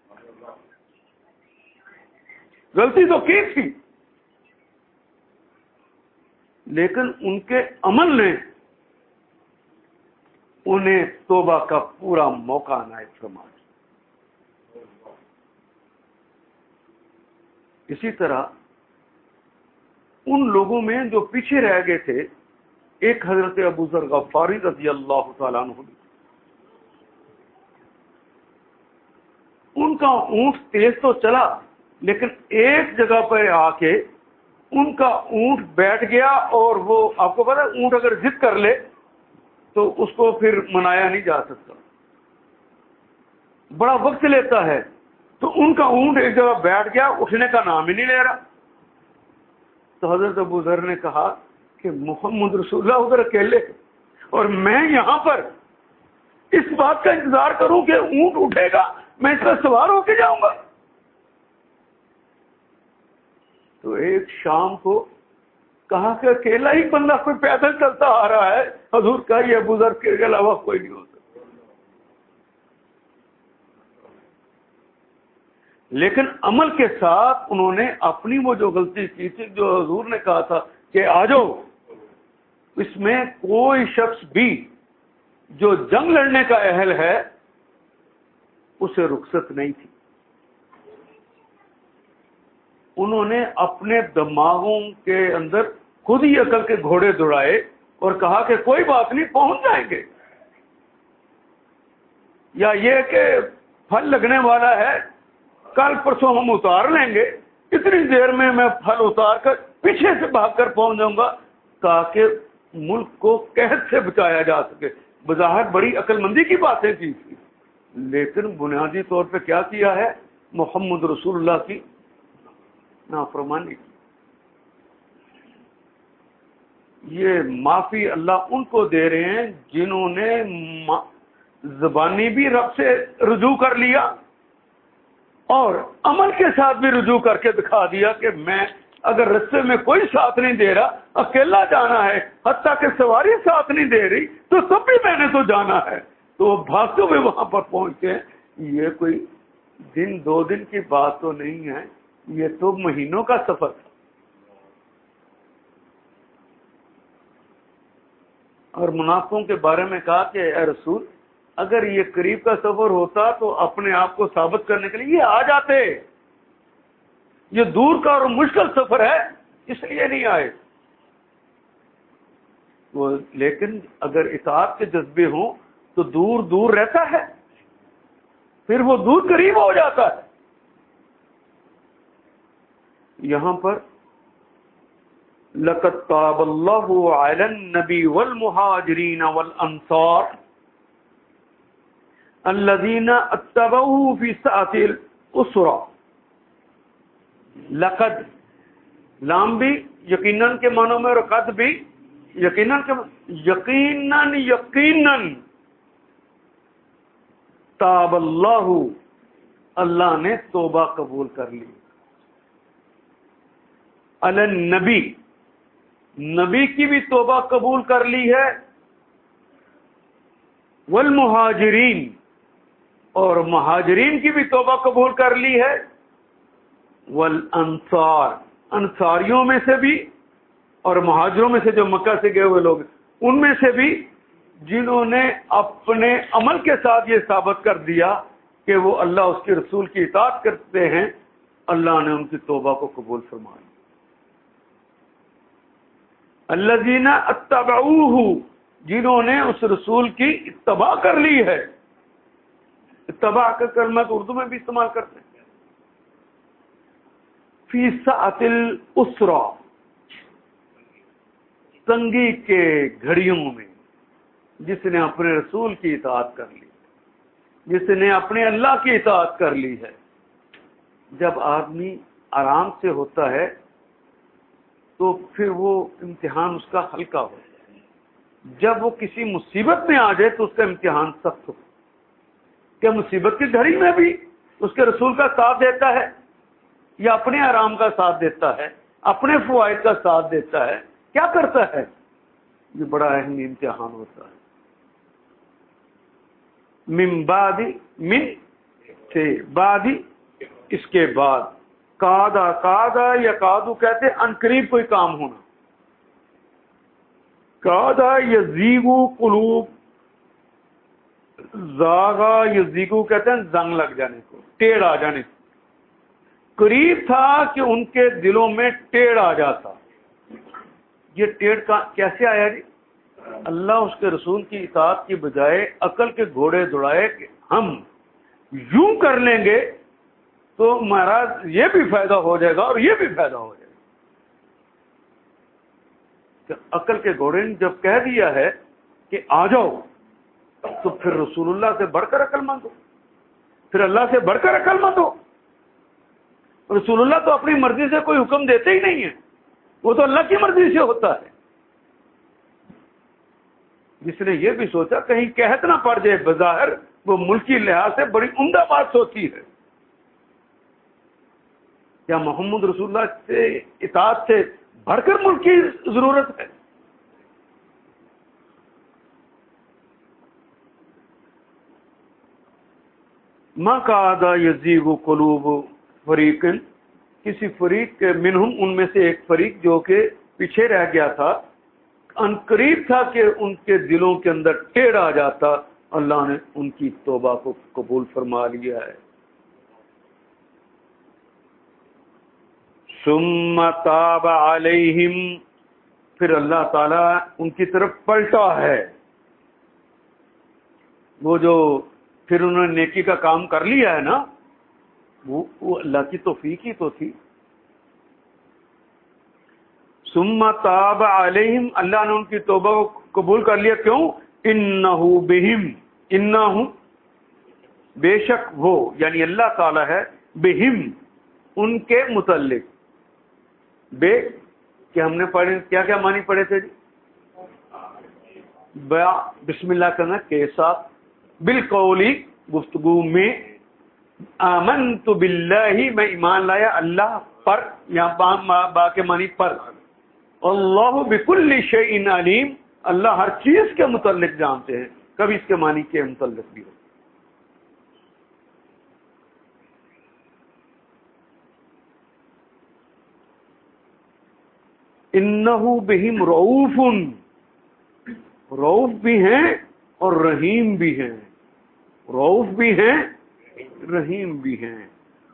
غلطی تو کی تھی لیکن ان کے عمل نے انہیں توبہ کا پورا موقع عنایت فرمایا. اسی طرح ان لوگوں میں جو پیچھے رہ گئے تھے ایک حضرت ابو ذر غفاری رضی اللہ تعالیٰ عنہ، ان کا اونٹ تیز تو چلا لیکن ایک جگہ پر آ کے ان کا اونٹ بیٹھ گیا اور وہ آپ کو پتا اونٹ اگر ضد کر لے تو اس کو پھر منایا نہیں جا سکتا، بڑا وقت لیتا ہے. تو ان کا اونٹ ایک جگہ بیٹھ گیا، اٹھنے کا نام ہی نہیں لے رہا. تو حضرت ابو ذر نے کہا کہ محمد رسول اللہ ادھر اکیلے اور میں یہاں پر اس بات کا انتظار کروں کہ اونٹ اٹھے گا میں اس پر سوار ہو کے جاؤں گا. تو ایک شام کو کہا کہ اکیلا ہی بندہ کوئی پیدل چلتا آ رہا ہے. حضور کا یہ ابو ذر کے علاوہ کوئی نہیں ہوتا. لیکن عمل کے ساتھ انہوں نے اپنی وہ جو غلطی کی تھی، جو حضور نے کہا تھا کہ آ جاؤ، اس میں کوئی شخص بھی جو جنگ لڑنے کا اہل ہے اسے رخصت نہیں تھی. انہوں نے اپنے دماغوں کے اندر خود ہی عقل کے گھوڑے دوڑائے اور کہا کہ کوئی بات نہیں، پہنچ جائیں گے. یا یہ کہ پھل لگنے والا ہے، کل پرسوں ہم اتار لیں گے، اتنی دیر میں پھل اتار کر پیچھے سے بھاگ کر پہنچ جاؤں گا تاکہ ملک کو قحط سے بچایا جا سکے. بظاہر بڑی عقل مندی کی باتیں کی تھی لیکن بنیادی طور پہ کیا کیا ہے؟ محمد رسول اللہ کی نافرمانی. یہ معافی اللہ ان کو دے رہے ہیں جنہوں نے زبانی بھی رب سے رجوع کر لیا اور عمل کے ساتھ بھی رجوع کر کے دکھا دیا کہ میں اگر رستے میں کوئی ساتھ نہیں دے رہا، اکیلا جانا ہے، حتیٰ کہ سواری ساتھ نہیں دے رہی تو تب بھی میں نے تو جانا ہے. تو وہ بھاگتے ہوئے وہاں پر پہنچتے ہیں. یہ کوئی دن دو دن کی بات تو نہیں ہے، یہ تو مہینوں کا سفر تھا. اور منافقوں کے بارے میں کہا کہ اے رسول اگر یہ قریب کا سفر ہوتا تو اپنے آپ کو ثابت کرنے کے لیے یہ آ جاتے. یہ دور کا اور مشکل سفر ہے اس لیے نہیں آئے. وہ لیکن اگر اطاعت کے جذبے ہوں تو دور دور رہتا ہے، پھر وہ دور قریب ہو جاتا ہے. یہاں پر لقد تاب اللہ علی النبی والمہاجرین والانصار الذین اتبعوه فی ساعۃ العسرہ. لقد لام بھی یقیناً کے معنوں میں اور قد بھی یقیناً کے یقیناً تاب اللہ، اللہ نے توبہ قبول کر لی. علی النبی، نبی کی بھی توبہ قبول کر لی ہے، والمہاجرین، اور مہاجرین کی بھی توبہ قبول کر لی ہے، والانصار، انصاریوں میں سے بھی اور مہاجروں میں سے جو مکہ سے گئے ہوئے لوگ ان میں سے بھی جنہوں نے اپنے عمل کے ساتھ یہ ثابت کر دیا کہ وہ اللہ اس کے رسول کی اطاعت کرتے ہیں، اللہ نے ان کی توبہ کو قبول فرمایا. الذین اتبعوہ، جنہوں نے اس رسول کی اتباع کر لی ہے. اتباع کا کلمہ تو اردو میں بھی استعمال کرتے ہیں. فی ساعۃ العسرہ، تنگی کے گھڑیوں میں جس نے اپنے رسول کی اطاعت کر لی، جس نے اپنے اللہ کی اطاعت کر لی ہے. جب آدمی آرام سے ہوتا ہے تو پھر وہ امتحان اس کا ہلکا ہو جائے. جب وہ کسی مصیبت میں آ جائے تو اس کا امتحان سخت ہو. کہ مصیبت کی گھڑی میں بھی اس کے رسول کا ساتھ دیتا ہے یا اپنے آرام کا ساتھ دیتا ہے، اپنے فوائد کا ساتھ دیتا ہے، کیا کرتا ہے؟ یہ بڑا اہم امتحان ہوتا ہے۔ من بعد، من سے بعد، اس کے بعد، قادا، قادا یا قادو کہتے ہیں ان قریب کوئی کام ہونا۔ قادا یزیغو قلوب، زاغا یزیغو کہتے ہیں زنگ لگ جانے کو، ٹیڑھ آ جانے کو۔ قریب تھا کہ ان کے دلوں میں ٹیڑھ آ جاتا۔ یہ ٹیڑھ کیسے آیا جی؟ اللہ اس کے رسول کی اطاعت کی بجائے عقل کے گھوڑے دوڑائے کہ ہم یوں کر لیں گے تو ہمارا یہ بھی فائدہ ہو جائے گا اور یہ بھی فائدہ ہو جائے گا۔ کہ عقل کے گھوڑے نے جب کہہ دیا ہے کہ آ جاؤ، تو پھر رسول اللہ سے بڑھ کر عقل مند ہو، پھر اللہ سے بڑھ کر عقل مند ہو۔ رسول اللہ تو اپنی مرضی سے کوئی حکم دیتے ہی نہیں ہے، وہ تو اللہ کی مرضی سے ہوتا ہے۔ جس نے یہ بھی سوچا کہیں قحط نہ پڑ جائے، بظاہر وہ ملکی لحاظ سے بڑی عمدہ بات ہوتی ہے۔ کیا محمد رسول اللہ سے اطاعت سے بڑھ کر ملک کی ضرورت ہے؟ ما قعد یزیغ قلوب فریق، کسی فریق کے منہم، ان میں سے ایک فریق جو کہ پیچھے رہ گیا تھا، ان قریب تھا کہ ان کے دلوں کے اندر ٹیڑھ آ جاتا، اللہ نے ان کی توبہ کو قبول فرما لیا ہے۔ ثم تاب علیہم، پھر اللہ تعالیٰ ان کی طرف پلٹا ہے۔ وہ جو پھر انہوں نے نیکی کا کام کر لیا ہے نا، وہ اللہ کی توفیق ہی تو تھی۔ ثم تاب علیہم، اللہ نے ان کی توبہ کو قبول کر لیا۔ کیوں؟ انہ بہم، انہ بے شک وہ، یعنی اللہ تعالیٰ ہے، بہم ان کے متعلق۔ بے کہ ہم نے پڑھے کیا کیا معنی پڑھے تھے جی؟ بسم اللہ کرنا کے ساتھ، بالقولی گفتگو میں، آمنت باللہ میں ایمان لایا اللہ پر، یہاں با کے معنی پر، اللہ بکل شیء علیم، اللہ ہر چیز کے متعلق جانتے ہیں، کبھی اس کے معنی کے متعلق بھی ہو۔ انہو بہم رؤوف، رؤوف بھی ہیں اور رحیم بھی ہیں، رؤوف بھی ہیں رحیم بھی ہیں۔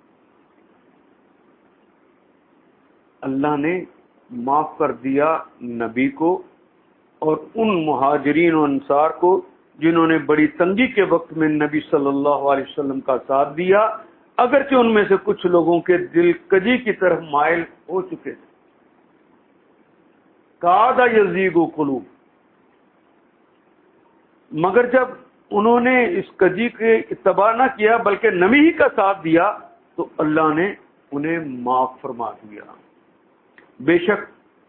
اللہ نے معاف کر دیا نبی کو اور ان مہاجرین و انصار کو جنہوں نے بڑی تنگی کے وقت میں نبی صلی اللہ علیہ وسلم کا ساتھ دیا، اگرچہ ان میں سے کچھ لوگوں کے دل کجی کی طرف مائل ہو چکے تھے۔ قعد یزیغ قلوب، مگر جب انہوں نے اس کجی کے اتباع نہ کیا بلکہ نبی ہی کا ساتھ دیا تو اللہ نے انہیں معاف فرما دیا۔ بے شک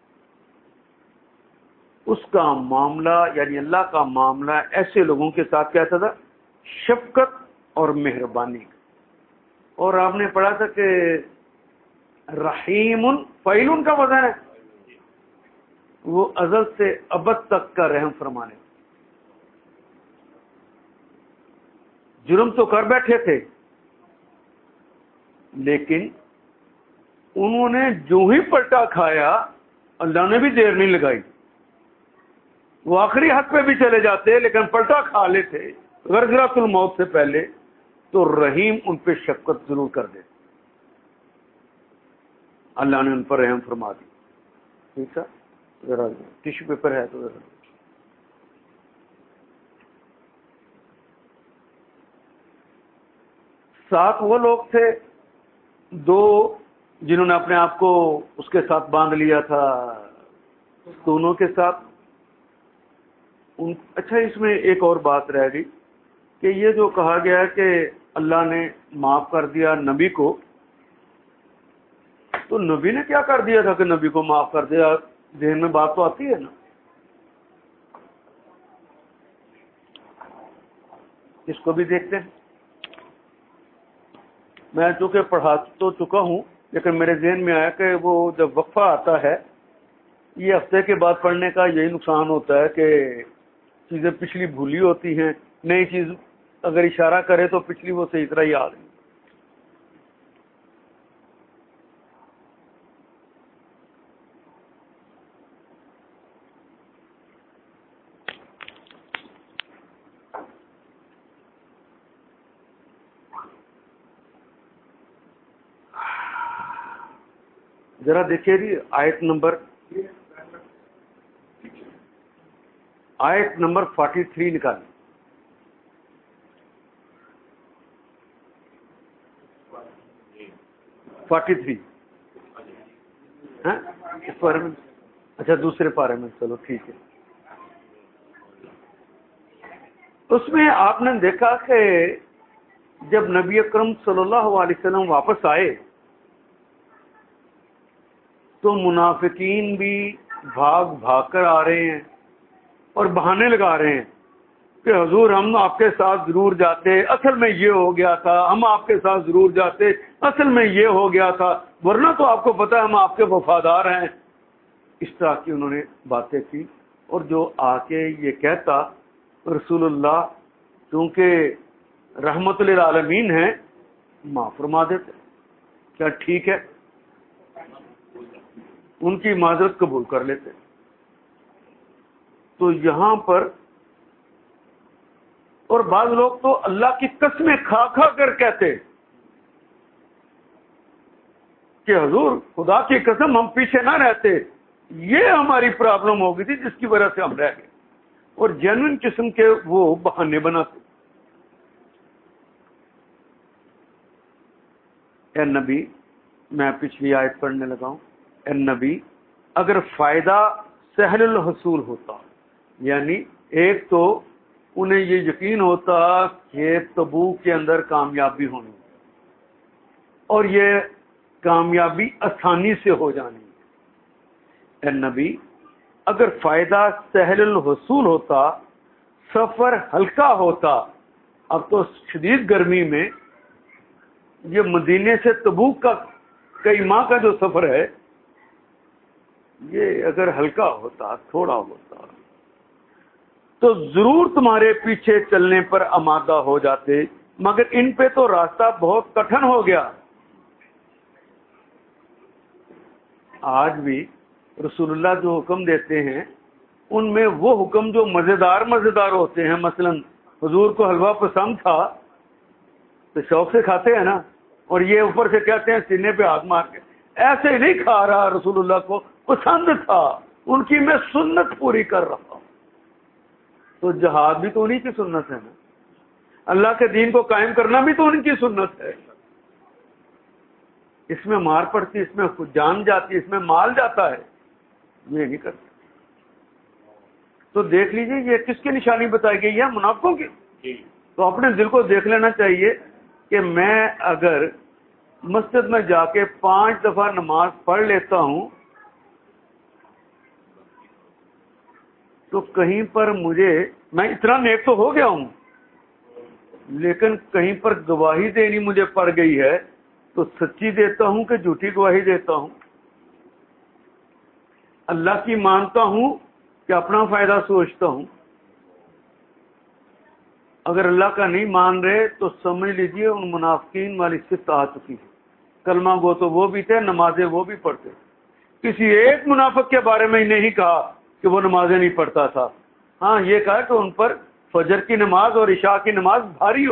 اس کا معاملہ، یعنی اللہ کا معاملہ ایسے لوگوں کے ساتھ کیسا تھا؟ شفقت اور مہربانی۔ اور آپ نے پڑھا تھا کہ رحیم فعیل کا وزن ہے، وہ ازل سے ابد تک کا رحم فرمانے۔ جرم تو کر بیٹھے تھے لیکن انہوں نے جو ہی پلٹا کھایا اللہ نے بھی دیر نہیں لگائی، وہ آخری حق پہ بھی چلے جاتے لیکن پلٹا کھا لیتے غرغرۃ الموت سے پہلے، تو رحیم ان پہ شفقت ضرور کر دے۔ اللہ نے ان پر رحم فرما دی۔ ٹھیک ہے، ذرا ٹیشو پیپر ہے تو ذرا ساتھ وہ لوگ تھے دو جنہوں نے اپنے آپ کو اس کے ساتھ باندھ لیا تھا، دونوں کے ساتھ اچھا اس میں ایک اور بات رہ گئی کہ یہ جو کہا گیا کہ اللہ نے معاف کر دیا نبی کو، تو نبی نے کیا کر دیا تھا کہ نبی کو معاف کر دیا؟ ذہن میں بات تو آتی ہے نا۔ اس کو بھی دیکھتے ہیں۔ میں چونکہ پڑھا تو چکا ہوں لیکن میرے ذہن میں آیا کہ وہ جب وقفہ آتا ہے یہ ہفتے کے بعد پڑھنے کا یہی نقصان ہوتا ہے کہ چیزیں پچھلی بھولی ہوتی ہیں، نئی چیز اگر اشارہ کرے تو پچھلی وہ صحیح طرح یاد نہیں۔ ذرا دیکھیے جی آیت نمبر 43 نکالیں۔ اس بارے میں اچھا دوسرے پارے میں، چلو ٹھیک ہے۔ اس میں آپ نے دیکھا کہ جب نبی اکرم صلی اللہ علیہ وسلم واپس آئے تو منافقین بھی بھاگ بھاگ کر آ رہے ہیں اور بہانے لگا رہے ہیں کہ حضور ہم آپ کے ساتھ ضرور جاتے، اصل میں یہ ہو گیا تھا، ہم آپ کے ساتھ ضرور جاتے، اصل میں یہ ہو گیا تھا، ورنہ تو آپ کو پتہ ہے ہم آپ کے وفادار ہیں۔ اس طرح کی انہوں نے باتیں کی، اور جو آ کے یہ کہتا رسول اللہ کیونکہ رحمت للعالمین ہیں معاف فرما دیتے، کیا ٹھیک ہے، ان کی معذرت قبول کر لیتے۔ تو یہاں پر اور بعض لوگ تو اللہ کی قسمیں کھا کھا کر کہتے کہ حضور خدا کی قسم ہم پیچھے نہ رہتے، یہ ہماری پرابلم ہو گئی تھی جس کی وجہ سے ہم رہ گئے، اور جینوئن قسم کے وہ بہانے بناتے۔ اے نبی، میں پچھلی آیت پڑھنے لگا ہوں، اے نبی اگر فائدہ سہل الحصول ہوتا، یعنی ایک تو انہیں یہ یقین ہوتا کہ تبوک کے اندر کامیابی ہونی اور یہ کامیابی آسانی سے ہو جانی، اے نبی اگر فائدہ سہل الحصول ہوتا، سفر ہلکا ہوتا، اب تو شدید گرمی میں یہ مدینے سے تبوک کا کئی ماہ کا جو سفر ہے یہ اگر ہلکا ہوتا، تھوڑا ہوتا تو ضرور تمہارے پیچھے چلنے پر آمادہ ہو جاتے، مگر ان پہ تو راستہ بہت کٹھن ہو گیا۔ آج بھی رسول اللہ جو حکم دیتے ہیں ان میں وہ حکم جو مزیدار ہوتے ہیں، مثلا حضور کو حلوہ پسند تھا تو شوق سے کھاتے ہیں نا، اور یہ اوپر سے کہتے ہیں سینے پہ ہاتھ مار کے ایسے نہیں کھا رہا، رسول اللہ کو پسند تھا، ان کی میں سنت پوری کر رہا ہوں۔ تو جہاد بھی تو انہی کی سنت ہے نا، اللہ کے دین کو قائم کرنا بھی تو ان کی سنت ہے۔ اس میں مار پڑتی، اس میں جان جاتی، اس میں مال جاتا ہے، یہ نہیں کرتے۔ تو دیکھ لیجئے یہ کس کی نشانی بتائی گئی ہے؟ منافقوں کی۔ تو اپنے دل کو دیکھ لینا چاہیے کہ میں اگر مسجد میں جا کے 5 دفعہ نماز پڑھ لیتا ہوں تو کہیں پر میں اتنا نیک تو ہو گیا ہوں، لیکن کہیں پر گواہی دینی مجھے پڑ گئی ہے تو سچی دیتا ہوں کہ جھوٹی گواہی دیتا ہوں؟ اللہ کی مانتا ہوں کہ اپنا فائدہ سوچتا ہوں؟ اگر اللہ کا نہیں مان رہے تو سمجھ لیجئے ان منافقین والی صفت آ چکی ہے۔ کلمہ گو تو وہ بھی تھے، نمازیں وہ بھی پڑھتے۔ کسی ایک منافق کے بارے میں نہیں کہا کہ وہ نمازیں نہیں پڑھتا تھا، ہاں یہ کہا کہ ان پر فجر کی نماز اور عشاء کی نماز بھاری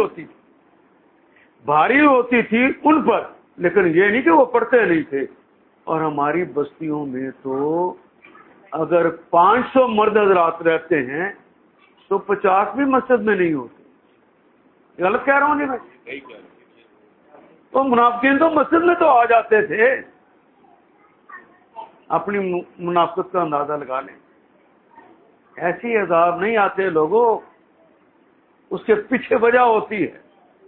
ہوتی تھی ان پر، لیکن یہ نہیں کہ وہ پڑھتے نہیں تھے۔ اور ہماری بستیوں میں تو اگر 500 مرد حضرات رہتے ہیں تو 50 بھی مسجد میں نہیں ہوتے۔ غلط کہہ رہا ہوں نہیں میں؟ تو منافقین تو مسجد میں تو آ جاتے تھے۔ اپنی منافقت کا اندازہ لگا لیں۔ ایسی عذاب نہیں آتے لوگوں، اس کے پیچھے وجہ ہوتی ہے۔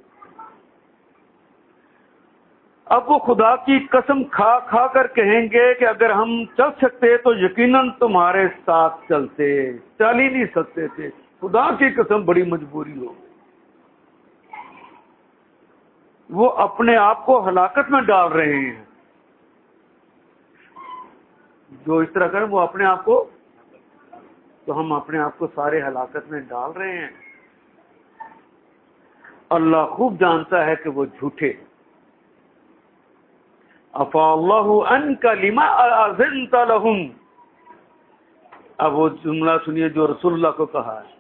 اب وہ خدا کی قسم کھا کھا کر کہیں گے کہ اگر ہم چل سکتے تو یقیناً تمہارے ساتھ چلتے، چل ہی نہیں سکتے تھے، خدا کی قسم بڑی مجبوری ہو گئی۔ وہ اپنے آپ کو ہلاکت میں ڈال رہے ہیں، جو اس طرح کریں وہ اپنے آپ کو، تو ہم اپنے آپ کو سارے ہلاکت میں ڈال رہے ہیں. اللہ خوب جانتا ہے کہ وہ جھوٹے. عفا اللہ عنک لما اذنت لهم. اب وہ جملہ سنیے جو رسول اللہ کو کہا ہے.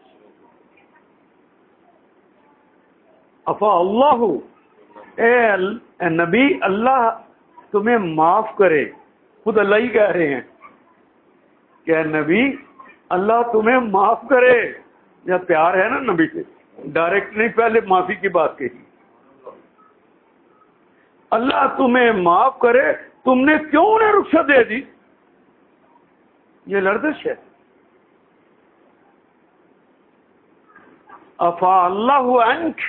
عفا اللہ، اے نبی اللہ تمہیں معاف کرے. خود اللہ ہی کہہ رہے ہیں کہ اے نبی اللہ تمہیں معاف کرے. یا پیار ہے نا نبی سے، ڈائریکٹ نہیں، پہلے معافی کی بات کہی. اللہ تمہیں معاف کرے، تم نے کیوں انہیں رخصت دے دی؟ یہ لرزش ہے. عفا اللہ عنک،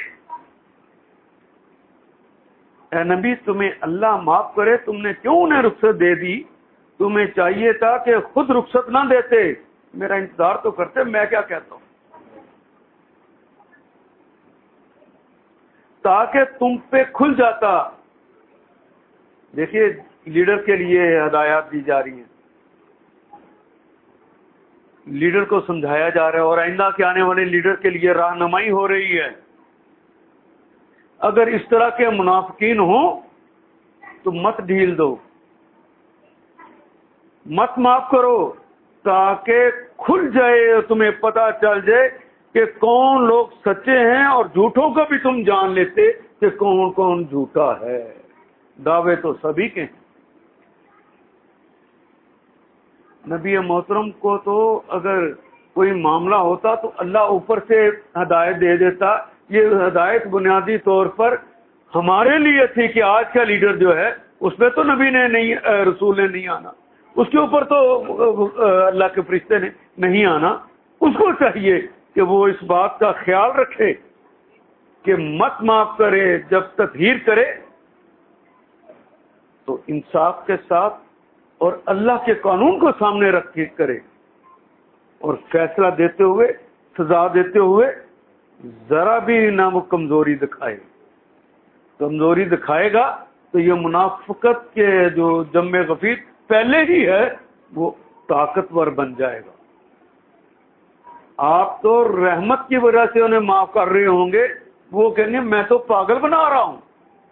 اے نبی تمہیں اللہ معاف کرے، تم نے کیوں انہیں رخصت دے دی؟ تمہیں چاہیے تھا کہ خود رخصت نہ دیتے، میرا انتظار تو کرتے، میں کیا کہتا ہوں، تاکہ تم پہ کھل جاتا. دیکھیے لیڈر کے لیے ہدایات دی جا رہی ہیں، لیڈر کو سمجھایا جا رہا ہے، اور آئندہ کے آنے والے لیڈر کے لیے رہنمائی ہو رہی ہے. اگر اس طرح کے منافقین ہوں تو مت ڈھیل دو، مت معاف کرو، تاکہ کھل جائے اور تمہیں پتہ چل جائے کہ کون لوگ سچے ہیں، اور جھوٹوں کو بھی تم جان لیتے کہ کون کون جھوٹا ہے. دعوے تو سبھی کے ہیں. نبی محترم کو تو اگر کوئی معاملہ ہوتا تو اللہ اوپر سے ہدایت دے دیتا. یہ ہدایت بنیادی طور پر ہمارے لیے تھی کہ آج کا لیڈر جو ہے اس پہ تو نبی نے نہیں، رسول نے نہیں آنا، اس کے اوپر تو اللہ کے فرشتے نے نہیں آنا. اس کو چاہیے کہ وہ اس بات کا خیال رکھے کہ مت معاف کرے، جب تطہیر کرے تو انصاف کے ساتھ اور اللہ کے قانون کو سامنے رکھ کے کرے، اور فیصلہ دیتے ہوئے، سزا دیتے ہوئے ذرا بھی نہ وہ کمزوری دکھائے. کمزوری دکھائے گا تو یہ منافقت کے جو جم غفیر پہلے ہی ہے وہ طاقتور بن جائے گا. آپ تو رحمت کی وجہ سے انہیں معاف کر رہے ہوں گے، وہ کہیں گے میں تو پاگل بنا رہا ہوں،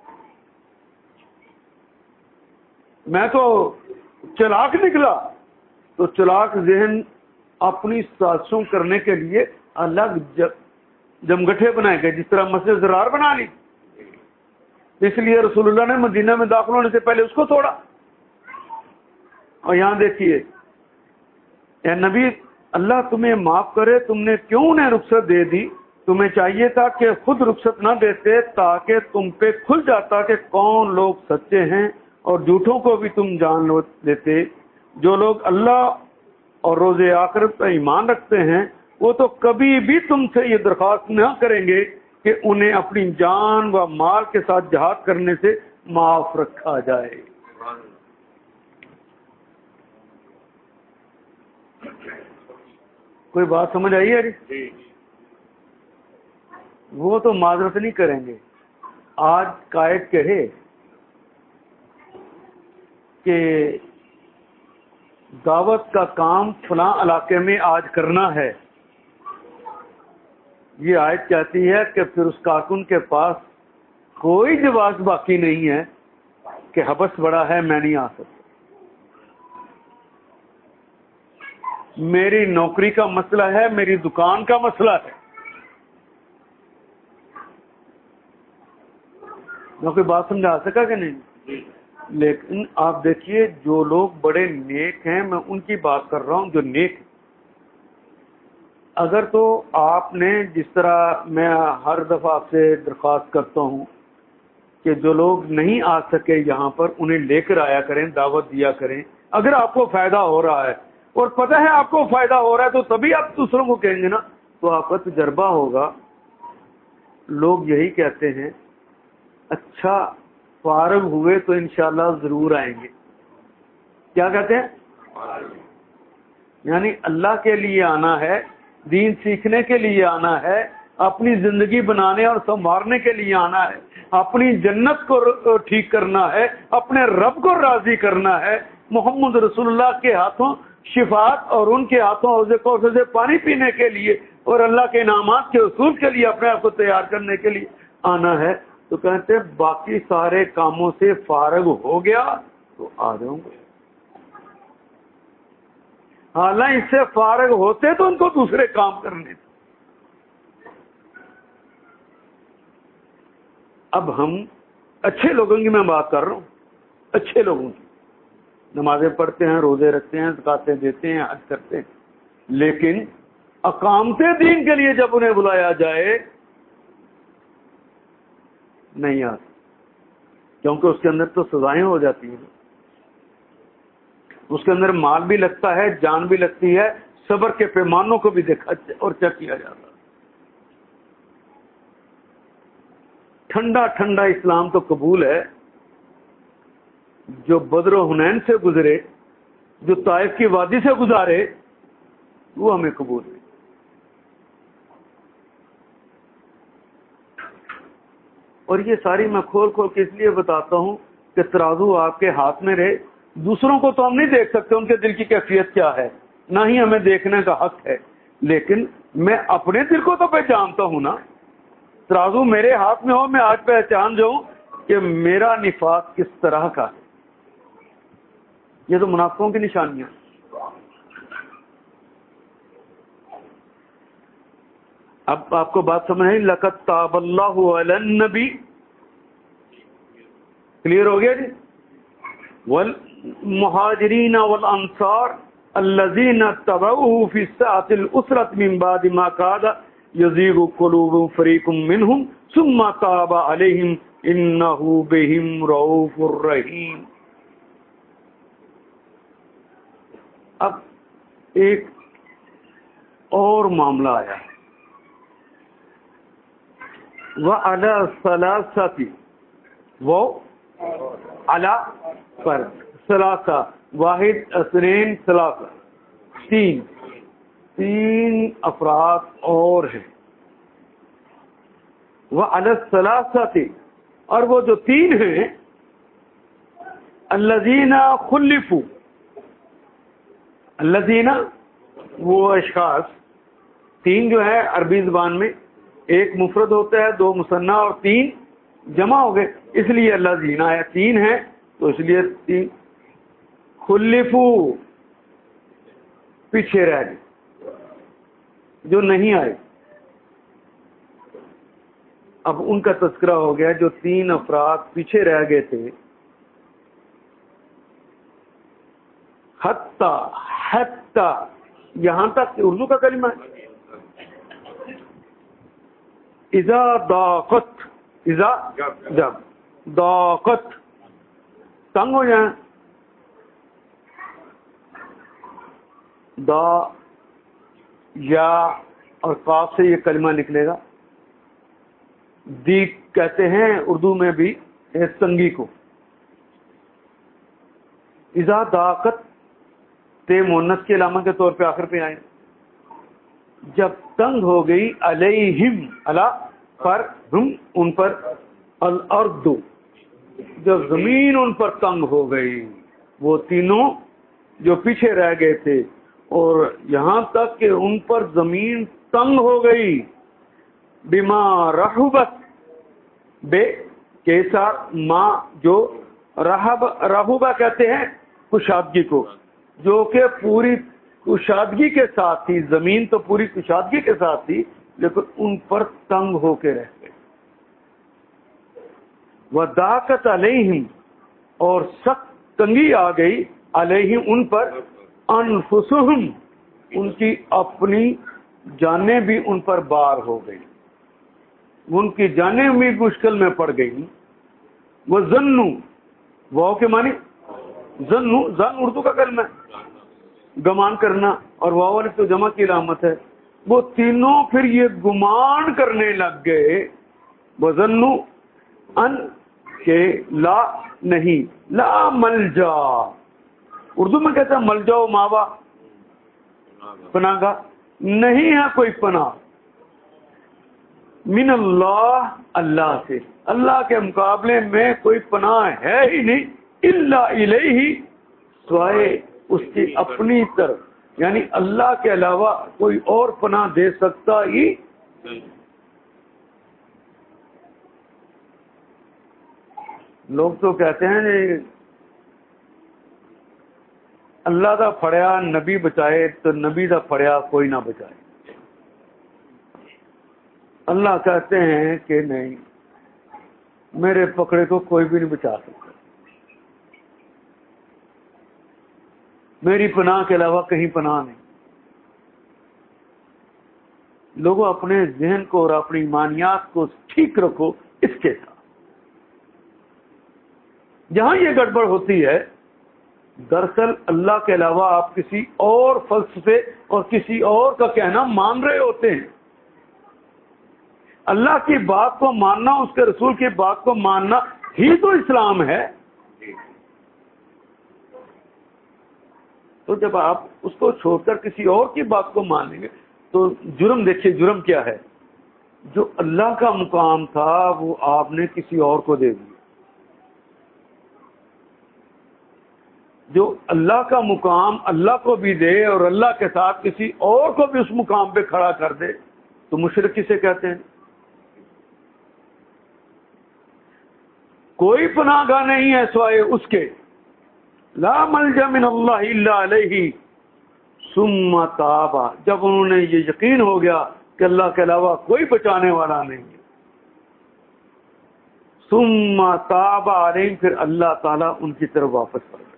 میں تو چلاک نکلا. تو چلاک ذہن اپنی سازشوں کرنے کے لیے الگ جمگٹھے بنائے گئے، جس طرح مسجد زرار بنا لی. اس لیے رسول اللہ نے مدینہ میں داخل ہونے سے پہلے اس کو توڑا. اور یہاں دیکھیے، اے نبی اللہ تمہیں معاف کرے، تم نے کیوں انہیں رخصت دے دی؟ تمہیں چاہیے تھا کہ خود رخصت نہ دیتے، تاکہ تم پہ کھل جاتا کہ کون لوگ سچے ہیں، اور جھوٹوں کو بھی تم جان لیتے. جو لوگ اللہ اور روز آخرت پر ایمان رکھتے ہیں وہ تو کبھی بھی تم سے یہ درخواست نہ کریں گے کہ انہیں اپنی جان و مال کے ساتھ جہاد کرنے سے معاف رکھا جائے. کوئی بات سمجھ آئی ہے جی؟ وہ تو معذرت نہیں کریں گے. آج قائد کہے کہ دعوت کا کام فلاں علاقے میں آج کرنا ہے، یہ آیت کہتی ہے کہ پھر اس کارکن کے پاس کوئی جواز باقی نہیں ہے کہ حبس بڑا ہے میں نہیں آ سکتا. میری نوکری کا مسئلہ ہے، میری دکان کا مسئلہ ہے. میں کوئی بات سمجھا سکا کہ نہیں؟ لیکن آپ دیکھیے جو لوگ بڑے نیک ہیں، میں ان کی بات کر رہا ہوں جو نیک ہیں. اگر تو آپ نے جس طرح میں ہر دفعہ آپ سے درخواست کرتا ہوں کہ جو لوگ نہیں آ سکے یہاں پر انہیں لے کر آیا کریں، دعوت دیا کریں. اگر آپ کو فائدہ ہو رہا ہے اور پتہ ہے آپ کو فائدہ ہو رہا ہے تو تبھی آپ دوسروں کو کہیں گے نا، تو آپ کا تجربہ ہوگا. لوگ یہی کہتے ہیں اچھا فارغ ہوئے تو انشاءاللہ ضرور آئیں گے. کیا کہتے ہیں؟ یعنی اللہ کے لیے آنا ہے، دین سیکھنے کے لیے آنا ہے، اپنی زندگی بنانے اور سنوارنے کے لیے آنا ہے، اپنی جنت کو ٹھیک کرنا ہے، اپنے رب کو راضی کرنا ہے، محمد رسول اللہ کے ہاتھوں شفاعت اور ان کے ہاتھوں حوض کوثر سے پانی پینے کے لیے اور اللہ کے انعامات کے حصول کے لیے اپنے آپ کو تیار کرنے کے لیے آنا ہے، تو کہتے ہیں باقی سارے کاموں سے فارغ ہو گیا تو آ جاؤں گے۔ حالانکہ اس سے فارغ ہوتے تو ان کو دوسرے کام کرنے تھے۔ اب ہم اچھے لوگوں کی میں بات کر رہا ہوں، اچھے لوگوں کی، نمازیں پڑھتے ہیں، روزے رکھتے ہیں، زکاتیں دیتے ہیں، حج کرتے ہیں، لیکن اقامت دین کے لیے جب انہیں بلایا جائے نہیں آتے، کیونکہ اس کے اندر تو سزائیں ہو جاتی ہیں، اس کے اندر مال بھی لگتا ہے، جان بھی لگتی ہے، صبر کے پیمانوں کو بھی دیکھا اور چیک کیا جاتا ہے۔ ٹھنڈا ٹھنڈا اسلام تو قبول ہے، جو بدر و حنین سے گزرے، جو طائف کی وادی سے گزارے، وہ ہمیں قبول ہے۔ اور یہ ساری میں کھول کھول کے اس لیے بتاتا ہوں کہ ترازو آپ کے ہاتھ میں رہے۔ دوسروں کو تو ہم نہیں دیکھ سکتے ان کے دل کی کیفیت کیا ہے، نہ ہی ہمیں دیکھنے کا حق ہے، لیکن میں اپنے دل کو تو پہچانتا ہوں نا۔ ترازو میرے ہاتھ میں ہو، میں آج پہچان جاؤں کہ میرا نفاق کس طرح کا ہے۔ یہ تو منافقوں کی نشانیاں۔ اب آپ کو بات سمجھ آئی؟ لقد تاب اللہ علی النبی، کلیئر ہو گیا جی؟ والمہاجرین والانصار الذین اتبعوہ فی الساعۃ العسرۃ من بعد ما کاد یزیغ قلوب فریق منہم ثم تاب علیہم انہ بہم رؤوف الرحیم۔ اب ایک اور معاملہ آیا، وَعَلَى الثَّلَاثَةِ، وہ علی پر ثلاثہ، واحد اثنین ثلاثہ، تین افراد اور ہیں۔ وَعَلَى الثَّلَاثَةِ، اور وہ جو تین ہیں، الذین خلفوا، الذین وہ اشخاص، تین جو ہے عربی زبان میں ایک مفرد ہوتا ہے، دو مثنیٰ اور تین جمع ہو گئے، اس لیے الذین آیا، تین ہیں تو اس لیے تین، خلفوا پیچھے رہ گئے، جو نہیں آئے۔ اب ان کا تذکرہ ہو گیا، جو تین افراد پیچھے رہ گئے تھے، حتی یہاں تک کہ اردو کا کلمہ ہے، اذا ضاقت، اذا جب ضاقت تنگ ہو جائیں، دا یا اور قاف سے یہ کلمہ نکلے گا، دی کہتے ہیں اردو میں بھی تنگی کو، اذا ضاقت تے مؤنث کے علامہ کے طور پہ آخر پہ آئے، جب تنگ ہو گئی، علیہم علی پر، ہم ان پر، الارض جب زمین ان پر تنگ ہو گئی، وہ تینوں جو پیچھے رہ گئے تھے، اور یہاں تک کہ ان پر زمین تنگ ہو گئی، بما رحبت، بے کے ساتھ، ماں جو رحبہ کہتے ہیں کشادگی کو، جو کہ پوری کشادگی کے ساتھ تھی، زمین تو پوری کشادگی کے ساتھ تھی لیکن ان پر تنگ ہو کے رہ گئے۔ وَضَاقَتْ عَلَيْهِمْ، اور سخت تنگی آ گئی، علیہم ان پر، انفسہم ان کی اپنی جانیں بھی ان پر بار ہو گئی، ان کی جانیں بھی مشکل میں پڑ گئی۔ وَظَنُّوا، واو کے معنی ظنوا، ظن اردو کا کلمہ ہے، گمان کرنا، اور واو والے تو جمع کی علامت ہے۔ وہ تینوں پھر یہ گمان کرنے لگ گئے، وَظَنُّوا ان کہ لا نہیں، لا ملجا، اردو میں کہتا ہے ملجا و ماوا، پناہ گاہ، نہیں ہے کوئی پناہ، من اللہ، اللہ سے، اللہ کے مقابلے میں کوئی پناہ ہے ہی نہیں، الا الیہ، سوائے اس کی اپنی طرف، یعنی اللہ کے علاوہ کوئی اور پناہ دے سکتا ہی۔ لوگ تو کہتے ہیں جی اللہ دا پھڑیا نبی بچائے تو نبی دا پھڑیا کوئی نہ بچائے۔ اللہ کہتے ہیں کہ نہیں، میرے پکڑے کو کوئی بھی نہیں بچا سکتا، میری پناہ کے علاوہ کہیں پناہ نہیں۔ لوگوں اپنے ذہن کو اور اپنی ایمانیات کو ٹھیک رکھو اس کے ساتھ۔ جہاں یہ گڑبڑ ہوتی ہے، دراصل اللہ کے علاوہ آپ کسی اور فلسفے اور کسی اور کا کہنا مان رہے ہوتے ہیں۔ اللہ کی بات کو ماننا، اس کے رسول کی بات کو ماننا ہی تو اسلام ہے۔ تو جب آپ اس کو چھوڑ کر کسی اور کی بات کو مان لیں گے تو جرم دیکھیے، جرم کیا ہے؟ جو اللہ کا مقام تھا وہ آپ نے کسی اور کو دے دیا۔ جو اللہ کا مقام اللہ کو بھی دے اور اللہ کے ساتھ کسی اور کو بھی اس مقام پہ کھڑا کر دے تو مشرک کسے کہتے ہیں؟ کوئی پناہ گاہ نہیں ہے سوائے اس کے، لا ملجا من اللہ الا الیہ ثم تاب۔ جب انہوں نے یہ یقین ہو گیا کہ اللہ کے علاوہ کوئی بچانے والا نہیں ہے، ثم تاب علیہم، پھر اللہ تعالیٰ ان کی طرف واپس پڑ گیا۔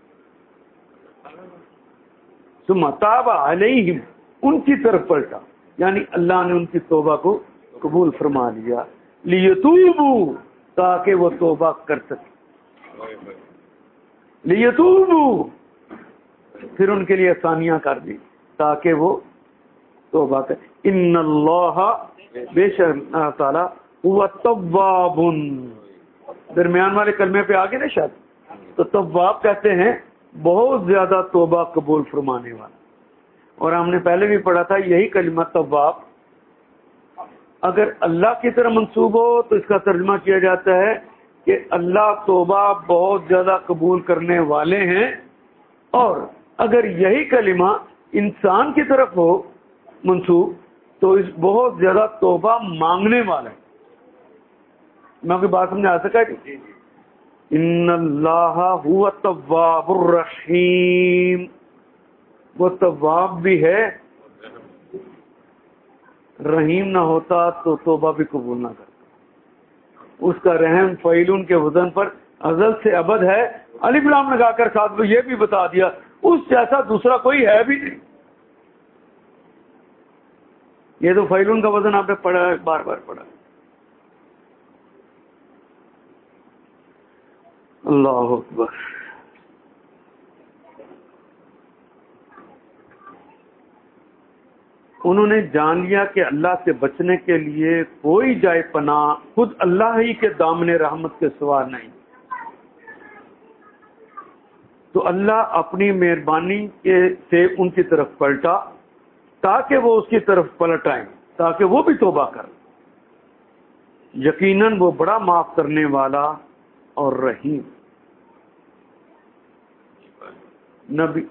ثم تاب علیہم، ان کی طرف پلٹا، یعنی اللہ نے ان کی توبہ کو قبول فرما لیا، لیتوبوا، تاکہ وہ توبہ کر سکے، لیتوبوا، پھر ان کے لیے آسانیاں کر دی تاکہ وہ توبہ کرے۔ ان اللہ، بے شک اللہ تعالیٰ، هو تواب، درمیان والے کلمے پہ آگے نا شاید، تو تواب کہتے ہیں بہت زیادہ توبہ قبول فرمانے والا۔ اور ہم نے پہلے بھی پڑھا تھا یہی کلمہ تواب اگر اللہ کی طرف منسوب ہو تو اس کا ترجمہ کیا جاتا ہے کہ اللہ توبہ بہت زیادہ قبول کرنے والے ہیں، اور اگر یہی کلمہ انسان کی طرف ہو منسوب تو اس بہت زیادہ توبہ مانگنے والا ہے۔ میں کوئی بات سمجھ آ سکا ہے؟ ان اللہ هو التواب الرحیم، وہ تواب بھی ہے، رحیم نہ ہوتا تو توبہ بھی قبول نہ کرتا۔ اس کا رحم فعیلون کے وزن پر ازل سے ابد ہے۔ الف لام لگا کر ساتھ وہ یہ بھی بتا دیا اس جیسا دوسرا کوئی ہے بھی نہیں۔ یہ تو فعیلون کا وزن آپ نے پڑھا ہے، بار بار پڑھا۔ اللہ اکبر۔ انہوں نے جان لیا کہ اللہ سے بچنے کے لیے کوئی جائے پناہ خود اللہ ہی کے دامن رحمت کے سوا نہیں، تو اللہ اپنی مہربانی سے ان کی طرف پلٹا تاکہ وہ اس کی طرف پلٹ آئیں، تاکہ وہ بھی توبہ کریں۔ یقیناً وہ بڑا معاف کرنے والا اور رحیم۔ نبی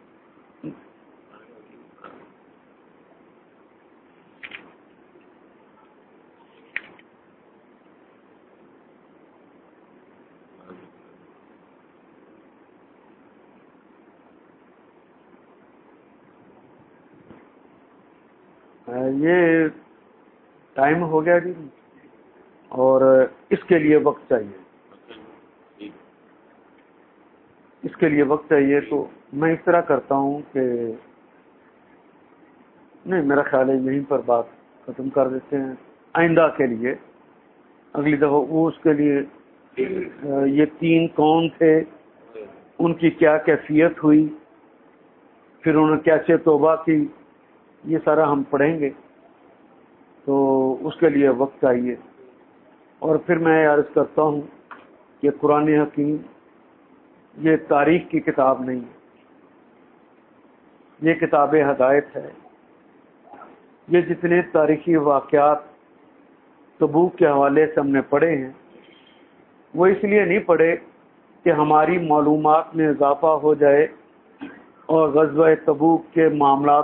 یہ ٹائم ہو گیا جی، اور اس کے لیے وقت چاہیے، اس کے لیے وقت چاہیے، تو میں اس طرح کرتا ہوں کہ نہیں، میرا خیال ہے یہیں پر بات ختم کر دیتے ہیں۔ آئندہ کے لیے اگلی دفعہ وہ اس کے لیے یہ تین کون تھے، ان کی کیا کیفیت ہوئی، پھر انہوں نے کیسے توبہ کی، یہ سارا ہم پڑھیں گے، تو اس کے لیے وقت چاہیے۔ اور پھر میں عرض کرتا ہوں کہ قرآن حکیم یہ تاریخ کی کتاب نہیں، یہ کتاب ہدایت ہے۔ یہ جتنے تاریخی واقعات تبوک کے حوالے سے ہم نے پڑھے ہیں، وہ اس لیے نہیں پڑھے کہ ہماری معلومات میں اضافہ ہو جائے اور غزوہ تبوک کے معاملات